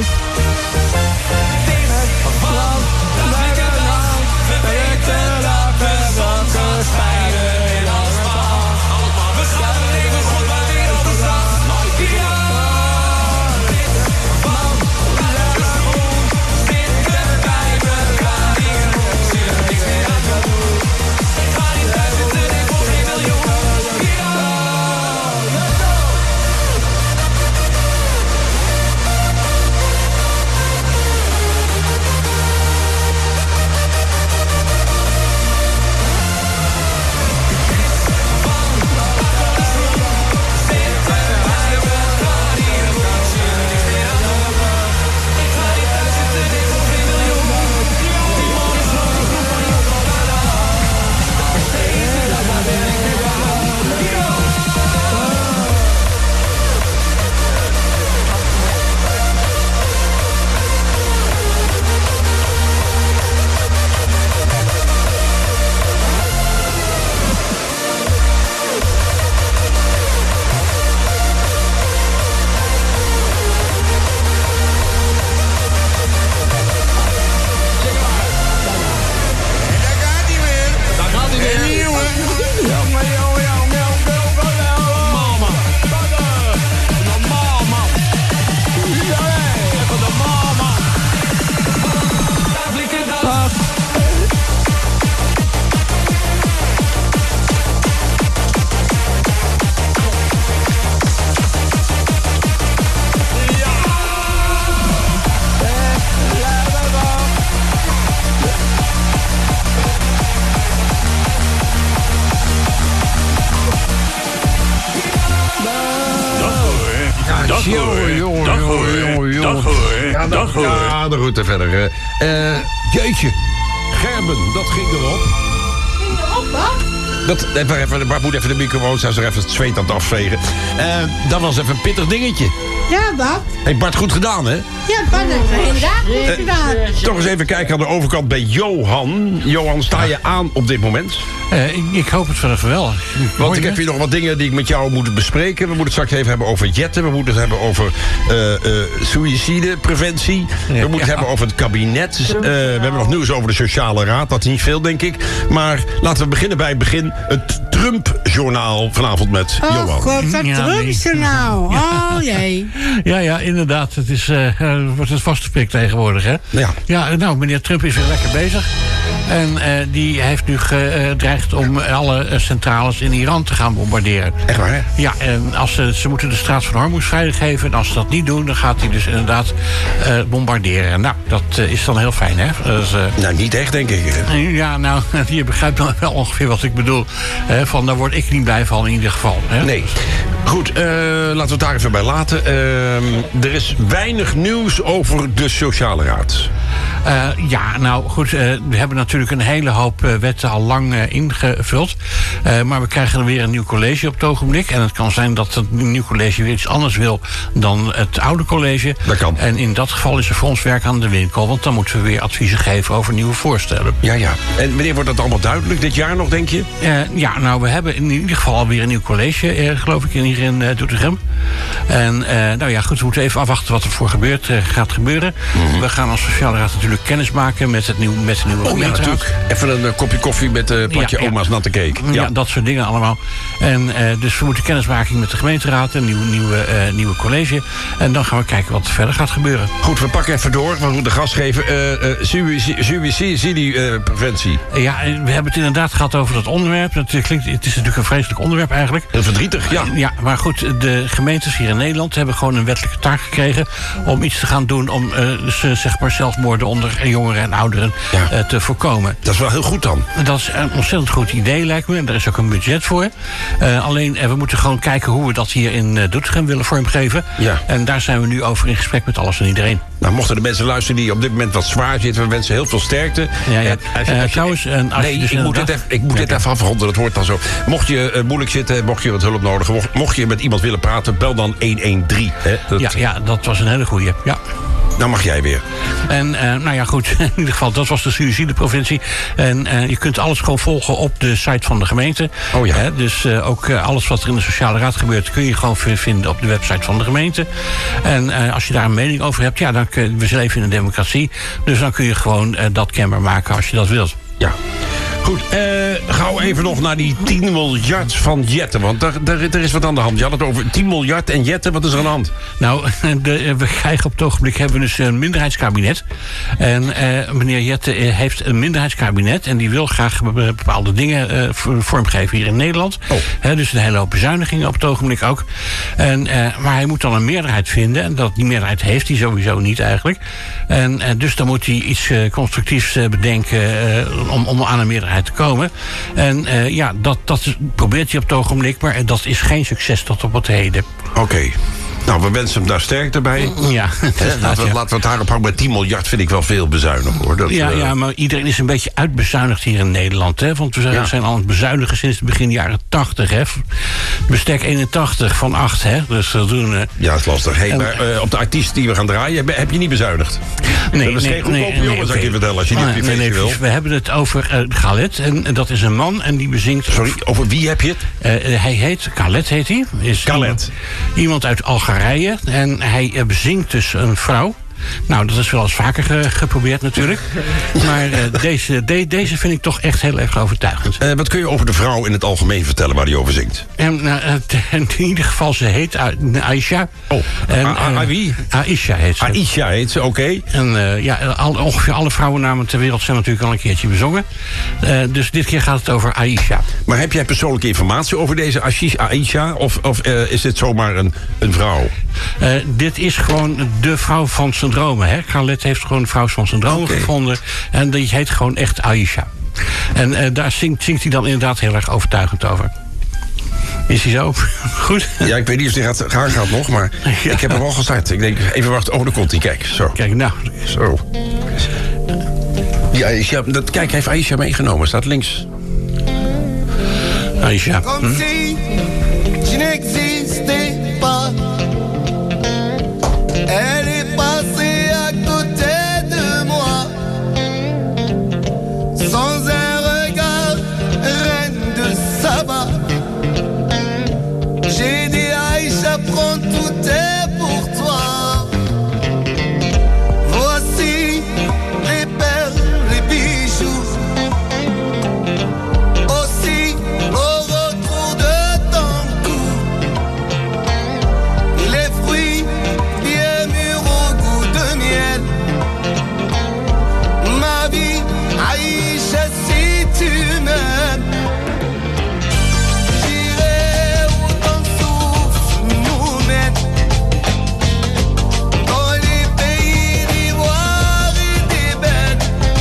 S15: Dag hoor.
S17: jongen,
S15: Dag
S17: jongen,
S15: hoor.
S17: jongen, jongen.
S15: Dag hoor.
S17: Ja,
S15: Dag hoor. Ja, de route verder. hè. Eh, jeetje. Gerben, dat ging erop.
S16: Ging erop, wat?
S15: Dat, even, even, Bart moet even de microfoon, zou ze er even het zweet aan het afvegen. Eh, dat was even een pittig dingetje.
S16: Ja, wat?
S15: Hey Bart, goed gedaan, hè?
S16: Ja, Bart heeft inderdaad goed
S15: Eh,
S16: gedaan.
S15: Toch eens even kijken aan de overkant bij Johan. Johan, sta je aan op dit moment?
S17: Uh, ik, ik hoop het wel geweldig.
S15: Want ik heb hier nog wat dingen die ik met jou moet bespreken. We moeten het straks even hebben over jetten. We moeten het hebben over uh, uh, suïcidepreventie. Ja, we moeten het ja. hebben over het kabinet. Uh, we hebben nog nieuws over de sociale raad. Dat is niet veel, denk ik. Maar laten we beginnen bij het begin. Het Trump-journaal vanavond met
S16: oh,
S15: Johan.
S16: Oh god, dat
S17: Ja,
S16: Trump-journaal.
S17: nee.
S16: Oh jee.
S17: Ja, ja, inderdaad. Het is, uh, uh, wordt het vaste prik tegenwoordig, hè?
S15: Ja.
S17: Ja, nou, meneer Trump is weer lekker bezig. En uh, die heeft nu gedreigd om alle uh, centrales in Iran te gaan bombarderen.
S15: Echt waar, hè?
S17: Ja, en als ze, ze moeten de straat van Hormuz vrijgeven. En als ze dat niet doen, dan gaat hij dus inderdaad uh, bombarderen. Nou, dat uh, is dan heel fijn, hè? Dus, uh,
S15: nou, niet echt, denk ik.
S17: Ja, nou, je begrijpt dan wel ongeveer wat ik bedoel. Hè, van, daar word ik niet blij van in ieder geval. Hè?
S15: Nee. Goed, uh, laten we het daar even bij laten. Uh, er is weinig nieuws over de sociale raad.
S17: Uh, ja, nou goed, uh, we hebben natuurlijk een hele hoop uh, wetten al lang uh, ingevuld. Uh, maar we krijgen er weer een nieuw college op het ogenblik. En het kan zijn dat het nieuw college weer iets anders wil dan het oude college.
S15: Dat kan.
S17: En in dat geval is er voor ons werk aan de winkel. Want dan moeten we weer adviezen geven over nieuwe voorstellen.
S15: Ja, ja. En wanneer wordt dat allemaal duidelijk? Dit jaar nog, denk je?
S17: Uh, ja, nou, we hebben in ieder geval alweer een nieuw college, uh, geloof ik, hier in uh, Doetinchem. En uh, nou ja, goed, we moeten even afwachten wat er voor gebeurt, uh, gaat gebeuren. Mm-hmm. We gaan als Sociale Raad natuurlijk kennis maken met het, nieuw, met het nieuwe
S15: oh, ja, natuurlijk. Even een uh, kopje koffie met een uh, plakje ja, oma's ja. natte cake.
S17: Ja. ja, dat soort dingen allemaal. En uh, dus we moeten kennismaking met de gemeenteraad, een nieuwe, nieuwe, uh, nieuwe college. En dan gaan we kijken wat er verder gaat gebeuren.
S15: Goed, we pakken even door, we moeten gas geven. Uh, uh, Suïcidiepreventie.
S17: Uh, ja, we hebben het inderdaad gehad over dat onderwerp. Dat klinkt, het is natuurlijk een vreselijk onderwerp eigenlijk.
S15: Heel verdrietig, ja.
S17: Uh, ja, maar goed, de gemeentes hier in Nederland hebben gewoon een wettelijke taak gekregen om iets te gaan doen om uh, ze, zeg maar zelfmoorden onder jongeren en ouderen ja. uh, te voorkomen.
S15: Dat is wel heel goed dan.
S17: Dat is een ontzettend goed idee, lijkt me. En daar is ook een budget voor. Uh, alleen, uh, we moeten gewoon kijken hoe we dat hier in uh, Doetinchem willen vormgeven. Ja. En daar zijn we nu over in gesprek met alles en iedereen.
S15: Nou, mochten de mensen luisteren die op dit moment wat zwaar zitten, we wensen heel veel sterkte.
S17: Ja, ja. Als je, als je, trouwens, en als
S15: nee,
S17: je dus
S15: ik moet dit even, ik moet dit even afronden, dat hoort dan zo. Mocht je uh, moeilijk zitten, mocht je wat hulp nodig hebben, mocht, mocht je met iemand willen praten, bel dan honderddertien. Hè? Dat...
S17: Ja, ja, dat was een hele goeie. Ja.
S15: Nou mag jij weer.
S17: En uh, nou ja, goed, in ieder geval, dat was de suïcidepreventie. En uh, je kunt alles gewoon volgen op de site van de gemeente.
S15: Oh ja.
S17: Hè, dus uh, ook uh, alles wat er in de sociale raad gebeurt, kun je gewoon vinden op de website van de gemeente. En uh, als je daar een mening over hebt, ja, dan kun, we leven in een democratie. Dus dan kun je gewoon uh, dat kenbaar maken als je dat wilt.
S15: Ja. Goed, uh, gauw even nog naar die tien miljard van jetten. Want daar, daar, er is wat aan de hand. Je had het over tien miljard en jetten. Wat is er aan de hand?
S17: Nou, de, we krijgen op het ogenblik hebben we dus een minderheidskabinet. En uh, meneer Jetten heeft een minderheidskabinet. En die wil graag bepaalde dingen uh, vormgeven hier in Nederland. Oh. He, dus een hele hoop bezuinigingen op het ogenblik ook. En, uh, maar hij moet dan een meerderheid vinden. En dat, die meerderheid heeft hij sowieso niet eigenlijk. En uh, dus dan moet hij iets uh, constructiefs uh, bedenken uh, om, om aan een meerderheid te komen. En uh, ja, dat, dat probeert hij op het ogenblik, maar dat is geen succes tot op het heden.
S15: Oké. Okay. Nou, we wensen hem daar sterkte bij.
S17: Ja.
S15: He, laten, we, laten we het daarop houden. Bij tien miljard vind ik wel veel bezuinig, hoor. Dat,
S17: ja,
S15: uh...
S17: ja, maar iedereen is een beetje uitbezuinigd hier in Nederland. Hè? Want we zijn, ja. zijn al aan het bezuinigen sinds het begin jaren tachtig. Hè? Bestek eenentachtig van acht. Hè? Dus dat doen, uh...
S15: Ja, dat is lastig. Hey, en... maar, uh, op de artiesten die we gaan draaien, heb, heb je niet bezuinigd?
S17: Nee,
S15: dat is
S17: nee,
S15: geen goedkope
S17: nee,
S15: jongen,
S17: nee,
S15: zou ik je vertellen. Als je niet
S17: ah,
S15: op je
S17: nee,
S15: feestje
S17: nee,
S15: wil.
S17: We hebben het over uh, Galet. En, en dat is een man en die bezingt...
S15: Sorry, over wie heb je het?
S17: Uh, hij heet, Galet heet hij. Is
S15: Galet.
S17: Iemand, iemand uit Algerije. En hij uh, bezingt dus een vrouw. Nou, dat is wel eens vaker ge- geprobeerd natuurlijk. Maar uh, deze, de, deze vind ik toch echt heel erg overtuigend.
S15: Uh, wat kun je over de vrouw in het algemeen vertellen waar hij over zingt?
S17: En, uh, in ieder geval, ze heet Aisha.
S15: Oh,
S17: en,
S15: a- a- a- wie?
S17: Aisha heet ze.
S15: Aisha heet ze, oké. Okay.
S17: En uh, ja, al, ongeveer alle vrouwennamen ter wereld zijn natuurlijk al een keertje bezongen. Uh, dus dit keer gaat het over Aisha.
S15: Maar heb jij persoonlijke informatie over deze Aisha? Of, of uh, is dit zomaar een, een vrouw?
S17: Uh, dit is gewoon de vrouw van zijn dromen. Hè? Galet heeft gewoon een vrouw van zijn dromen okay. gevonden. En die heet gewoon echt Aisha. En uh, daar zingt, zingt hij dan inderdaad heel erg overtuigend over. Is hij zo? Goed?
S15: Ja, ik weet niet of hij gaat, gaan gaat nog, maar ja. Ik heb hem al gestart. Ik denk, even wachten. Oh, daar komt hij. Kijk, zo.
S17: Kijk, nou.
S15: Zo. Ja, Aisha, dat, kijk, hij heeft Aisha meegenomen. Staat links.
S17: Aisha.
S14: Comme
S17: Hm?
S14: si je n'existais pas. Elle est passée à côté de moi. Sans un regard, reine de Saba. J'ai dit Aïcha, prends tout est pour toi. Voici les perles, les bijoux. Aussi au retour de ton cou. Les fruits bien mûrs au goût de miel. Ma vie, Aïcha, si tu m'aimes. J'irai où ton souffle nous mène. Dans les pays d'ivoire et d'ébène.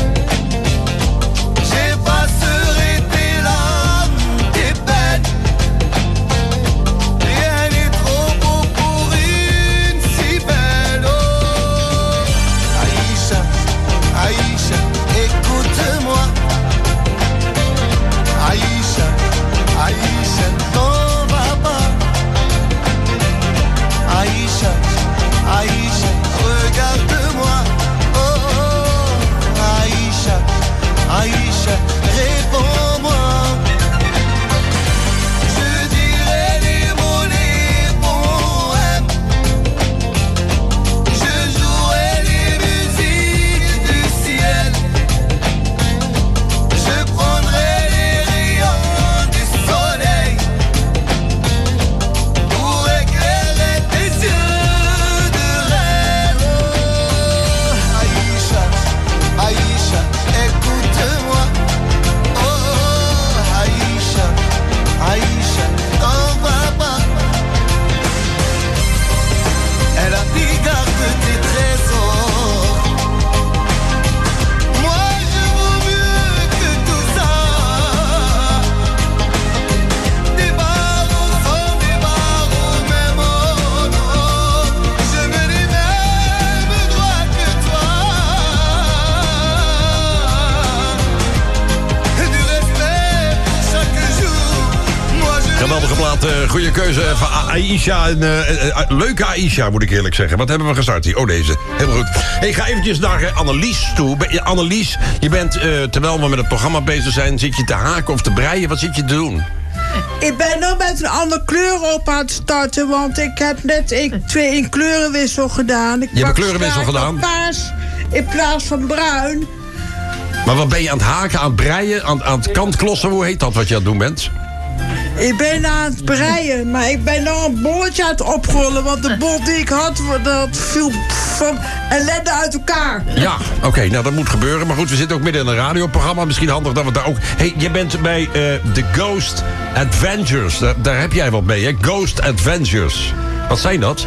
S14: J'effacerai tes larmes, tes peines. Rien n'est trop beau pour une si belle. Oh, Aïcha, Aïcha, écoute-moi. Aïcha, Aïcha, t'en vas pas. Aïcha, Aïcha, regarde-moi. Oh, oh, Aïcha, Aïcha, réponds-moi. Je dirai les mots, les poèmes. Je jouerai les musiques du ciel. Je prendrai les rayons du soleil pour éclairer tes yeux de rêve. Oh, Aïcha, Aïcha, écoute-moi. Oh, Aïcha, Aïcha, t'en vas pas. Elle a pris garde tes trésors. Moi je vaux mieux que tout ça. Des barreaux sont des barreaux, même oh non. Je me les mêmes droits que toi. Du respect pour chaque jour. Moi je
S15: Geweldige plaat, uh, goede keuze van A- Aisha. En, uh, uh, uh, leuke Aisha, moet ik eerlijk zeggen. Wat hebben we gestart hier? Oh, deze. Heel goed. Hey, ik ga eventjes naar uh, Annelies toe. Ben- ja, Annelies, je bent, uh, terwijl we met het programma bezig zijn... zit je te haken of te breien? Wat zit je te doen?
S16: Ik ben nog met een andere kleur op aan het starten, want ik heb net een, twee in kleurenwissel gedaan. Ik
S15: Je hebt
S16: pak
S15: een kleurenwissel
S16: straks
S15: gedaan?
S16: paars in plaats van bruin.
S15: Maar wat ben je aan het haken, aan het breien, aan, aan het kantklossen? Hoe heet dat wat je aan het doen bent?
S16: Ik ben aan het breien, maar ik ben nog een bolletje aan het oprollen, want de bol die ik had, dat viel van ellende uit elkaar.
S15: Ja, oké, okay, nou dat moet gebeuren. Maar goed, we zitten ook midden in een radioprogramma. Misschien handig dat we daar ook... Hey, je bent bij uh, The Ghost Adventures. Daar, daar heb jij wat mee, hè? Ghost Adventures. Wat zijn dat?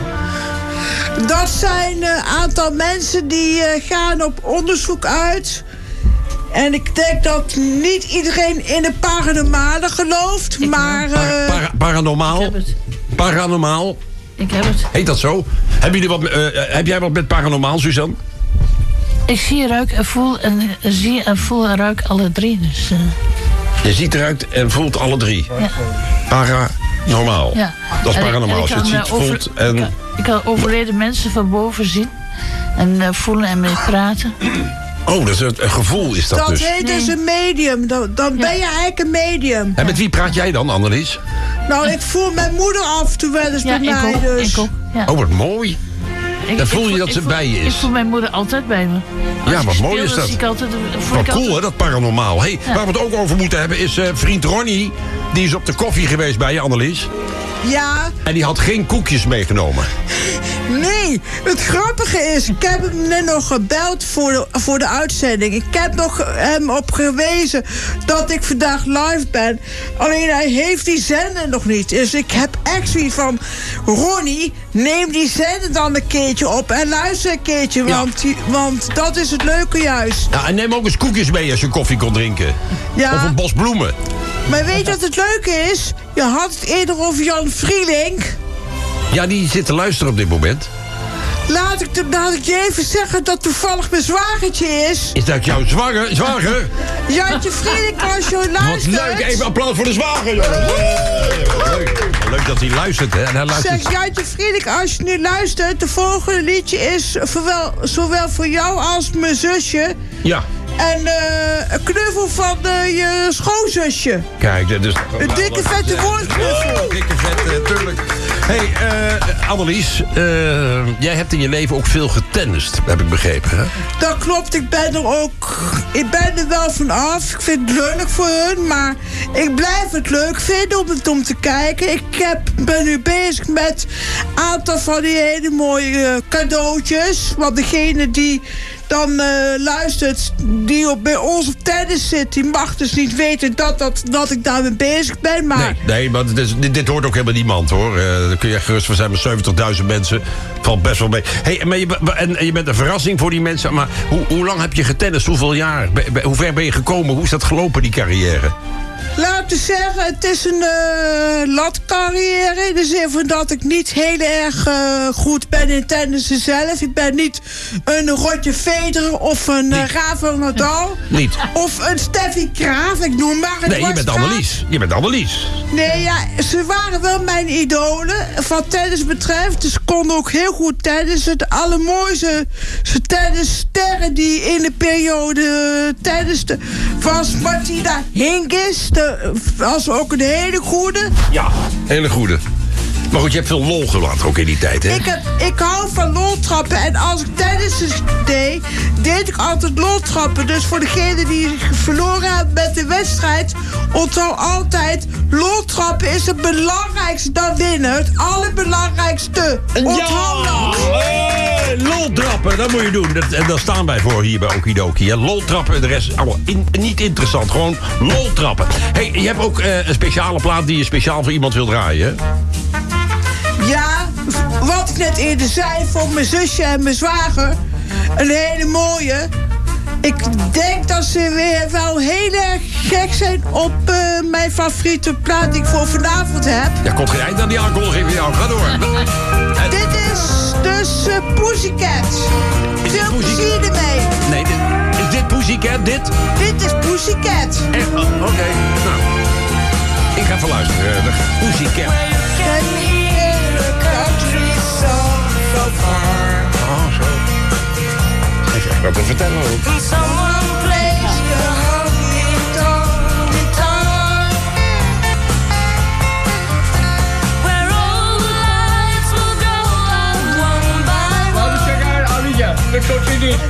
S16: Dat zijn een aantal mensen die uh, gaan op onderzoek uit. En ik denk dat niet iedereen in de paranormale gelooft, ik maar... Uh,
S15: Par- para- paranormaal?
S2: Ik heb het.
S15: Paranormaal?
S2: Ik heb het.
S15: Heet dat zo? Hebben jullie wat, uh, heb jij wat met paranormaal, Suzanne?
S2: Ik zie, ruik en voel en uh, zie en voel en ruik alle drie. Dus, uh,
S15: Je ziet, ruikt en voelt alle drie.
S2: Ja.
S15: Paranormaal.
S2: Ja.
S15: Dat is
S2: En ik-
S15: paranormaal.
S2: en
S15: Als
S2: ik
S15: je het
S2: kan,
S15: ziet,
S2: uh, over-
S15: voelt en...
S2: Ik kan, ik kan overleden mensen van boven zien. En uh, voelen en mee praten.
S15: Oh, dat is een, een gevoel is dat,
S16: dat
S15: dus.
S16: heet dus een medium. Dan, dan ben je eigenlijk een medium.
S15: En met wie praat jij dan, Annelies?
S16: Nou, ik voel mijn moeder af en toe wel eens
S2: Ja,
S16: bij
S2: ik
S16: mij.
S2: ook,
S16: Dus.
S2: ik ook. Ja.
S15: Oh, wat mooi.
S2: Ik-
S15: Dan
S2: ik
S15: voel je dat
S2: ik
S15: ze
S2: voel-
S15: bij je is.
S2: Ik voel mijn moeder altijd bij me. Als
S15: Ja,
S2: ik
S15: wat
S2: speel,
S15: mooi is
S2: dan
S15: dat.
S2: zie ik altijd, voel
S15: Wat
S2: ik
S15: cool,
S2: altijd-
S15: hè, dat paranormaal. Hey,
S2: Ja.
S15: waar we het ook over moeten hebben is uh, vriend Ronnie. Die is op de koffie geweest bij je, Annelies.
S16: Ja.
S15: En die had geen koekjes meegenomen.
S16: Nee, het grappige is, ik heb hem net nog gebeld voor de, voor de uitzending. Ik heb nog hem op gewezen dat ik vandaag live ben. Alleen hij heeft die zender nog niet. Dus ik heb echt zoiets van, Ronnie, neem die zender dan een keertje op en luister een keertje.
S15: Ja.
S16: Want, die- want dat is het leuke juist.
S15: Ja, en neem ook eens koekjes mee als je koffie kon drinken.
S16: Ja.
S15: Of een bos bloemen.
S16: Maar weet je wat het leuke is? Je had het eerder over Jan Vrielink.
S15: Ja, die zit te luisteren op dit moment.
S16: Laat ik, laat ik je even zeggen dat toevallig mijn zwagertje is.
S15: Is dat jouw zwager? Zwager?
S16: Jantje Vrielink, als je luistert...
S15: Wat leuk, even applaus voor de zwager, jongens. Leuk. Leuk dat hij luistert, hè. En hij luistert...
S16: Zeg, Jantje Vrielink, als je nu luistert... de volgende liedje is zowel, zowel voor jou als mijn zusje...
S15: Ja.
S16: En uh, een knuffel van uh, je schoonzusje.
S15: Kijk, dat is...
S16: Een dikke vette woordknuffel.
S15: Oh, dikke vette, tuurlijk. Hé, hey, uh, Annelies, uh, jij hebt in je leven ook veel getennist, heb ik begrepen, hè?
S16: Dat klopt, ik ben er ook... Ik ben er wel van af. Ik vind het leuk voor hun, maar ik blijf het leuk vinden om het om te kijken. Ik heb, ben nu bezig met een aantal van die hele mooie uh, cadeautjes. Want degene die... dan uh, luistert, die op, bij ons op tennis zit... die mag dus niet weten dat, dat, dat ik daarmee bezig ben, maar...
S15: Nee, nee maar dit, is, dit, dit hoort ook helemaal niemand, hoor. Uh, daar kun je echt gerust van zijn met zeventigduizend mensen. Valt best wel mee. Hey, maar je, en, en je bent een verrassing voor die mensen. Maar hoe, hoe lang heb je getennist? Hoeveel jaar? Be, be, hoe ver ben je gekomen? Hoe is dat gelopen, die carrière?
S16: Laten we zeggen, het is een uh, latcarrière. In de zin van dat ik niet heel erg uh, goed ben in tennissen zelf. Ik ben niet een Roger Federer of een uh, Rafael Nadal.
S15: Niet.
S16: Of een Steffi Graaf, ik noem maar.
S15: Nee, je bent Annelies. Je bent Annelies.
S16: Nee, ja, ze waren wel mijn idolen wat tennis betreft. Dus ze konden ook heel goed tennissen. De allermooiste tennissterren die in de periode tennisten was Martina Hingis. De was ook een hele goede.
S15: Ja, hele goede. Maar goed, je hebt veel lol gehad ook in die tijd, hè?
S16: Ik, heb, ik hou van loltrappen. En als ik tennis deed, deed ik altijd loltrappen. Dus voor degene die verloren hebben met de wedstrijd... onthoud altijd, loltrappen is het belangrijkste dan winnen. Het allerbelangrijkste. Onthoud dat.
S15: Hey, loltrappen, dat moet je doen. Dat, en daar staan wij voor hier bij Okidoki. Hè? Loltrappen en de rest allemaal in, niet interessant. Gewoon loltrappen. Hey, je hebt ook uh, een speciale plaat die je speciaal voor iemand wil draaien, hè?
S16: Ja, wat ik net eerder zei, voor mijn zusje en mijn zwager. Een hele mooie. Ik denk dat ze weer wel heel erg gek zijn op uh, mijn favoriete plaat die ik voor vanavond heb.
S15: Ja, komt geen eind aan die aankondiging van jou. Ga door.
S16: En... Dit is dus uh, Pussycat. Veel plezier ermee.
S15: Nee, dit, is dit Pussycat, dit?
S16: Dit is Pussycat.
S15: Echt? Oh, oké. Okay. Nou, ik ga even luisteren. Uh, Pussycat. Oh, zo. Even wat te vertellen ook.
S19: Wat is je geil, Alija? Dat klopt je niet.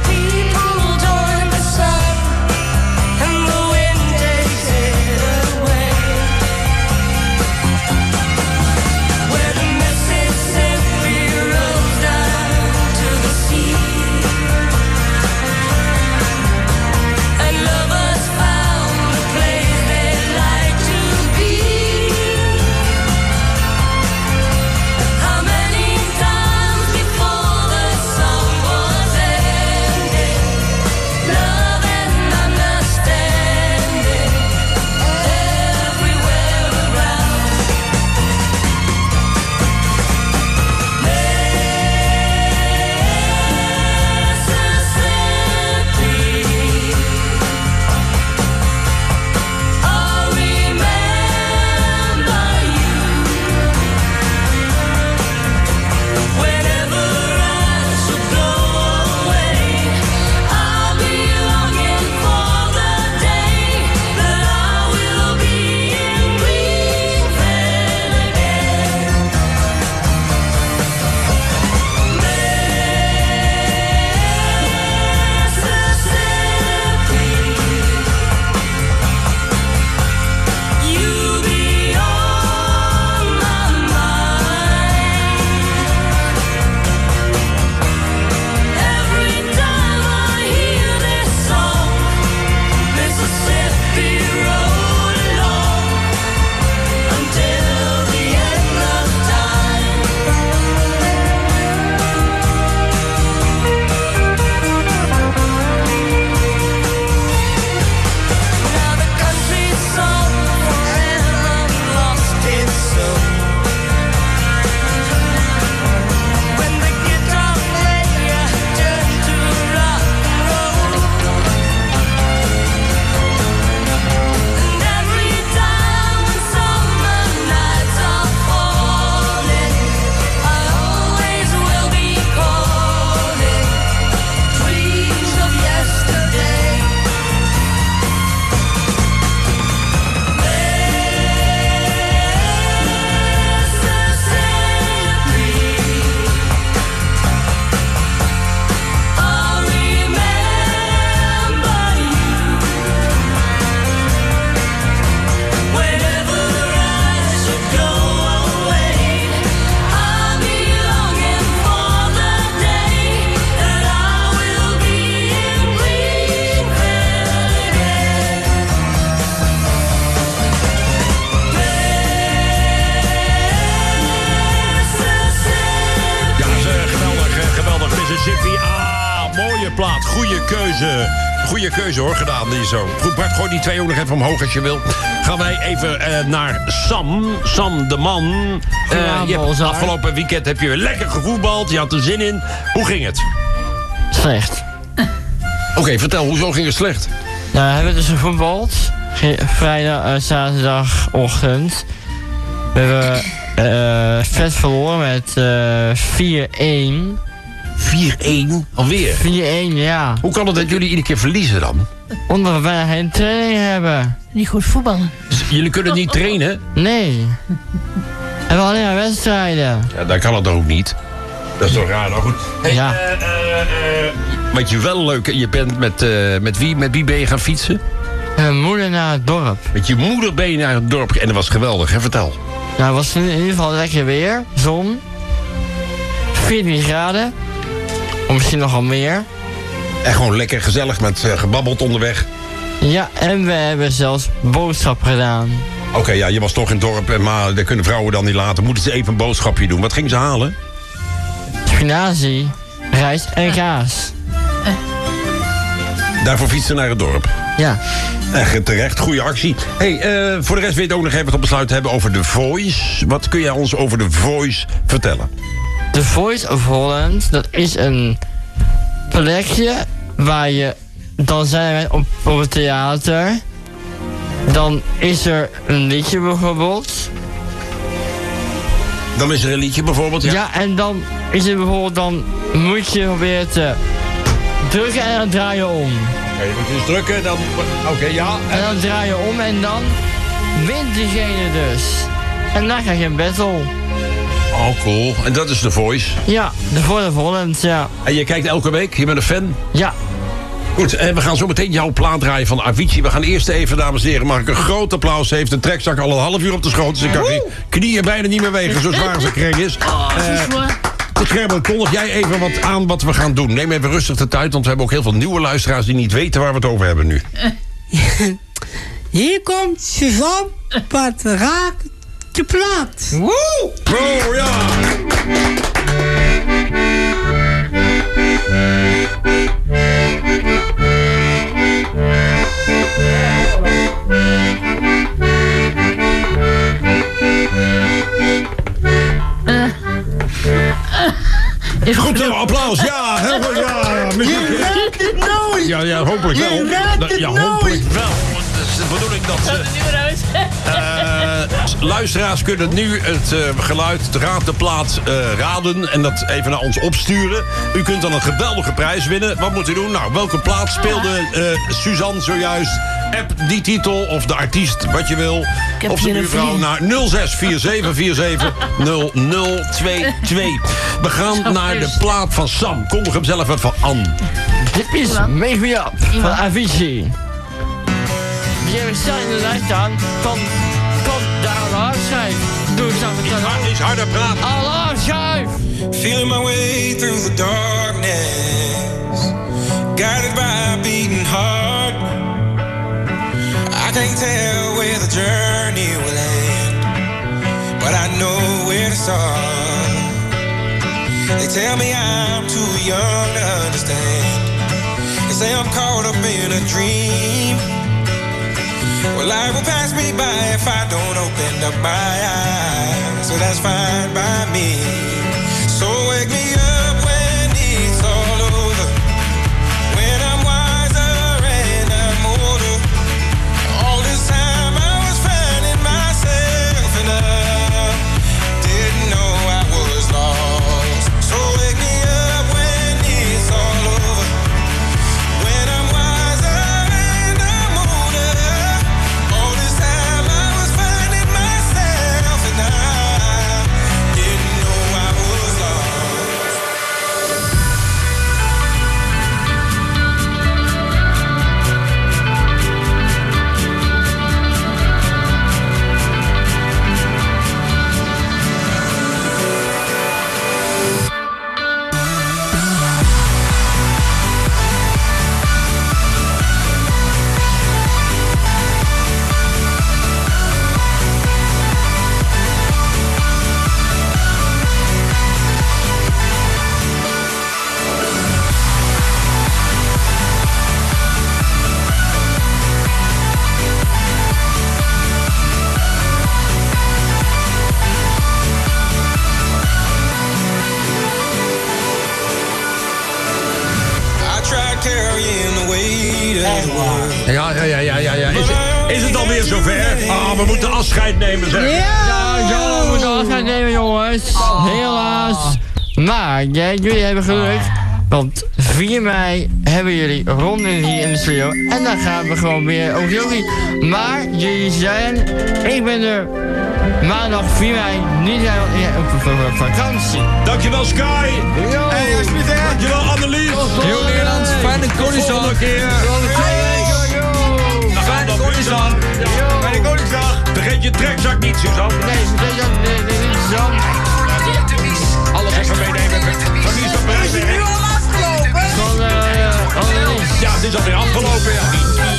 S15: goede keuze. Goede keuze hoor, gedaan die zo. Goed Bart, gooi die twee ook nog even omhoog als je wil. Gaan wij even uh, naar Sam. Sam de man. Uh, je hebt, afgelopen weekend heb je weer lekker gevoetbald. Je had er zin in. Hoe ging het?
S18: Slecht.
S15: Oké, okay, vertel, hoezo ging het slecht?
S18: Nou, we hebben dus gevoetbald. Vrijdag, uh, zaterdagochtend. We hebben uh, vet verloren met uh, vier-een.
S15: vier-een? Alweer?
S18: vier-een, ja.
S15: Hoe kan het dat jullie iedere keer verliezen dan?
S18: Omdat we bijna geen training hebben.
S2: Niet goed voetballen.
S15: Dus jullie kunnen niet trainen?
S18: Nee. We hebben alleen maar wedstrijden.
S15: Ja, dan kan het ook niet. Dat is toch raar, nou goed. Hey,
S18: ja.
S15: Uh, uh, uh, wat je wel leuk, je bent met, uh, met, wie, met wie ben je gaan fietsen?
S18: Mijn moeder naar het dorp.
S15: Met je moeder ben je naar het dorp en dat was geweldig, hè? Vertel.
S18: Nou, het was in ieder geval lekker weer. Zon. veertien graden. Of misschien nogal meer.
S15: En gewoon lekker gezellig met uh, gebabbeld onderweg.
S18: Ja, en we hebben zelfs boodschap gedaan.
S15: Oké, okay, ja, je was toch in het dorp, maar dat kunnen vrouwen dan niet laten. Moeten ze even een boodschapje doen. Wat gingen ze halen?
S18: Spinazie, rijst en kaas.
S2: Uh.
S15: Daarvoor fietsen naar het dorp.
S18: Ja.
S15: Echt terecht, goede actie. Hey, uh, voor de rest wil je het ook nog even tot besluit hebben over The Voice. Wat kun jij ons over The Voice vertellen?
S18: The Voice of Holland, dat is een plekje waar je... Dan zijn we op, op het theater. Dan is er een liedje bijvoorbeeld.
S15: Dan is er een liedje bijvoorbeeld, ja.
S18: Ja, en dan is er bijvoorbeeld... Dan moet je proberen te drukken en dan draai je om.
S15: Oké, okay, je moet dus drukken, dan... Oké, okay, ja.
S18: En dan draai je om en dan wint diegene dus. En dan krijg je een battle.
S15: Oh, cool. En dat is The Voice?
S18: Ja, The Voice of Holland, ja.
S15: En je kijkt elke week? Je bent een fan?
S18: Ja.
S15: Goed, en we gaan zo meteen jouw plaat draaien van Avicii. We gaan eerst even, dames en heren, mag ik een groot applaus. Ze heeft een trekzak al een half uur op de schoot. Dus ik kan geen knieën bijna niet meer wegen, zo zwaar als een kring is. Uh, Goed, Gerben, kondig jij even wat aan wat we gaan doen. Neem even rustig de tijd, want we hebben ook heel veel nieuwe luisteraars die niet weten waar we het over hebben nu.
S16: Hier komt Suzanne, wat raakt de plaat.
S15: Woe! Oh ja!
S2: Is
S15: goed zo, applaus. Ja, heel goed. Ja, muziek.
S16: Je raadt het nooit.
S15: Ja, ja, hopelijk wel.
S16: Je raadt het
S15: ja, hopelijk wel. Dat is de bedoeling dat ze... Uh, luisteraars kunnen nu het uh, geluid, de raad, de plaat uh, raden en dat even naar ons opsturen. U kunt dan een geweldige prijs winnen. Wat moet u doen? Nou, welke plaat speelde uh, Suzanne zojuist? App die titel of de artiest, wat je wil. Of de buurvrouw naar nul zes vier zeven vier zeven nul nul twee twee. We gaan naar de plaat van Sam. Kondig hem zelf even aan.
S18: Dit is Make Me Up van Avicii. Die hebben staan in de lijst staan van, van de alarmschijf. Doe eens aan het
S15: alarm. Iets harder praten.
S18: Alarmschijf!
S3: Feeling my way through the darkness, guided by a beating heart. I can't tell where the journey will end, but I know where to start. They tell me I'm too young to understand. They say I'm caught up in a dream. Well, life will pass me by if I don't open up my eyes. So that's fine by me. So wake me up when it's all over, when I'm wiser and I'm older. All this time I was finding myself and I didn't know I was lost. So wake me up when it's all over, when I'm wiser and I'm older. All this time I was finding myself and I didn't know I was lost.
S15: Ja, ja, ja, ja, ja. ja. Is, het, is het alweer zover? Ah, we moeten afscheid nemen, zeg.
S18: Ja, ja, we moeten afscheid nemen, jongens. Helaas. Maar ja, jullie hebben geluk. Want vier mei hebben jullie ronde hier in de studio. En dan gaan we gewoon weer over jullie. Maar jullie zijn... Ik ben er maandag vier mei niet helemaal op vakantie.
S15: Dankjewel, Sky.
S18: Yo.
S15: Hey, alsjeblieft. Dankjewel, Annelies.
S21: Heel Nederlands, fijne Koningsdag.
S15: Volgende keer. Dan gaan we dan Koningsdag. Fijne Koningsdag. Vergeet je trekzak niet, Suzanne.
S18: Nee, nee, nee, niet Suzanne.
S15: Alles even meenemen. Van wie is dat bereid?
S16: Is het nu al afgelopen?
S18: Van, eh, ja, Annelies.
S15: Ja, het is alweer afgelopen, ja.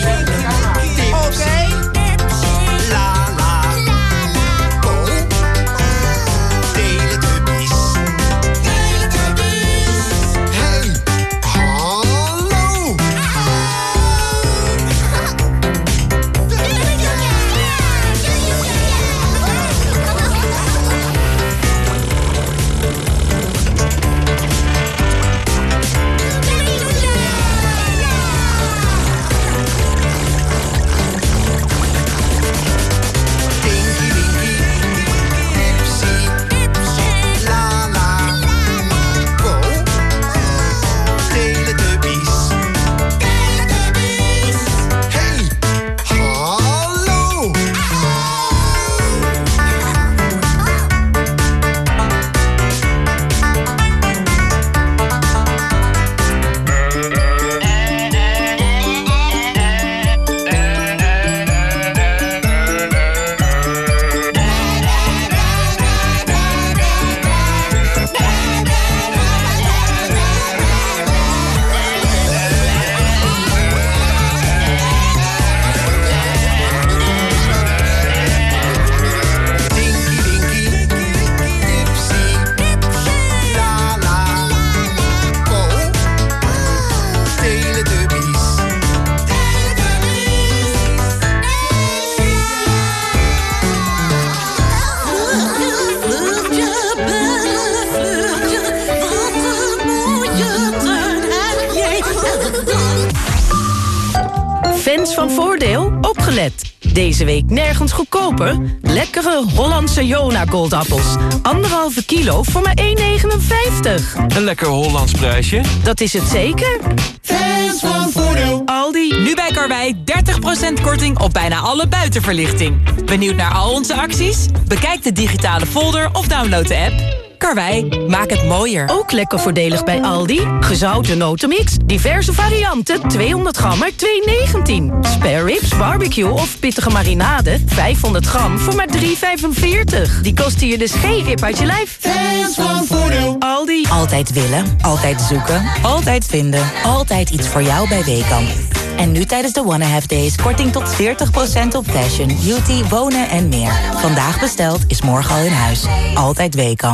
S16: Oké.
S14: La la la oh. Teletubbies. Hey, hallo.
S4: Fans van Voordeel, opgelet. Deze week nergens goedkoper. Lekkere Hollandse Jona goldappels. Anderhalve kilo voor maar één negenenvijftig.
S5: Een lekker Hollands prijsje.
S4: Dat is het zeker.
S14: Fans van Voordeel.
S4: Aldi.
S23: Nu bij Karwei dertig procent korting op bijna alle buitenverlichting. Benieuwd naar al onze acties? Bekijk de digitale folder of download de app. Karwei, maak het mooier.
S4: Ook lekker voordelig bij Aldi. Gezouten notenmix, diverse varianten, tweehonderd gram maar twee negentien. Spare ribs, barbecue of pittige marinade, vijfhonderd gram voor maar drie vijfenveertig. Die kosten je dus geen rib uit je lijf.
S14: Fans van Voordeel.
S4: Aldi.
S24: Altijd willen, altijd zoeken, altijd vinden. Altijd iets voor jou bij Weekamp. En nu tijdens de Wanna Have Days korting tot veertig procent op fashion, beauty, wonen en meer. Vandaag besteld is morgen al in huis. Altijd Weekamp.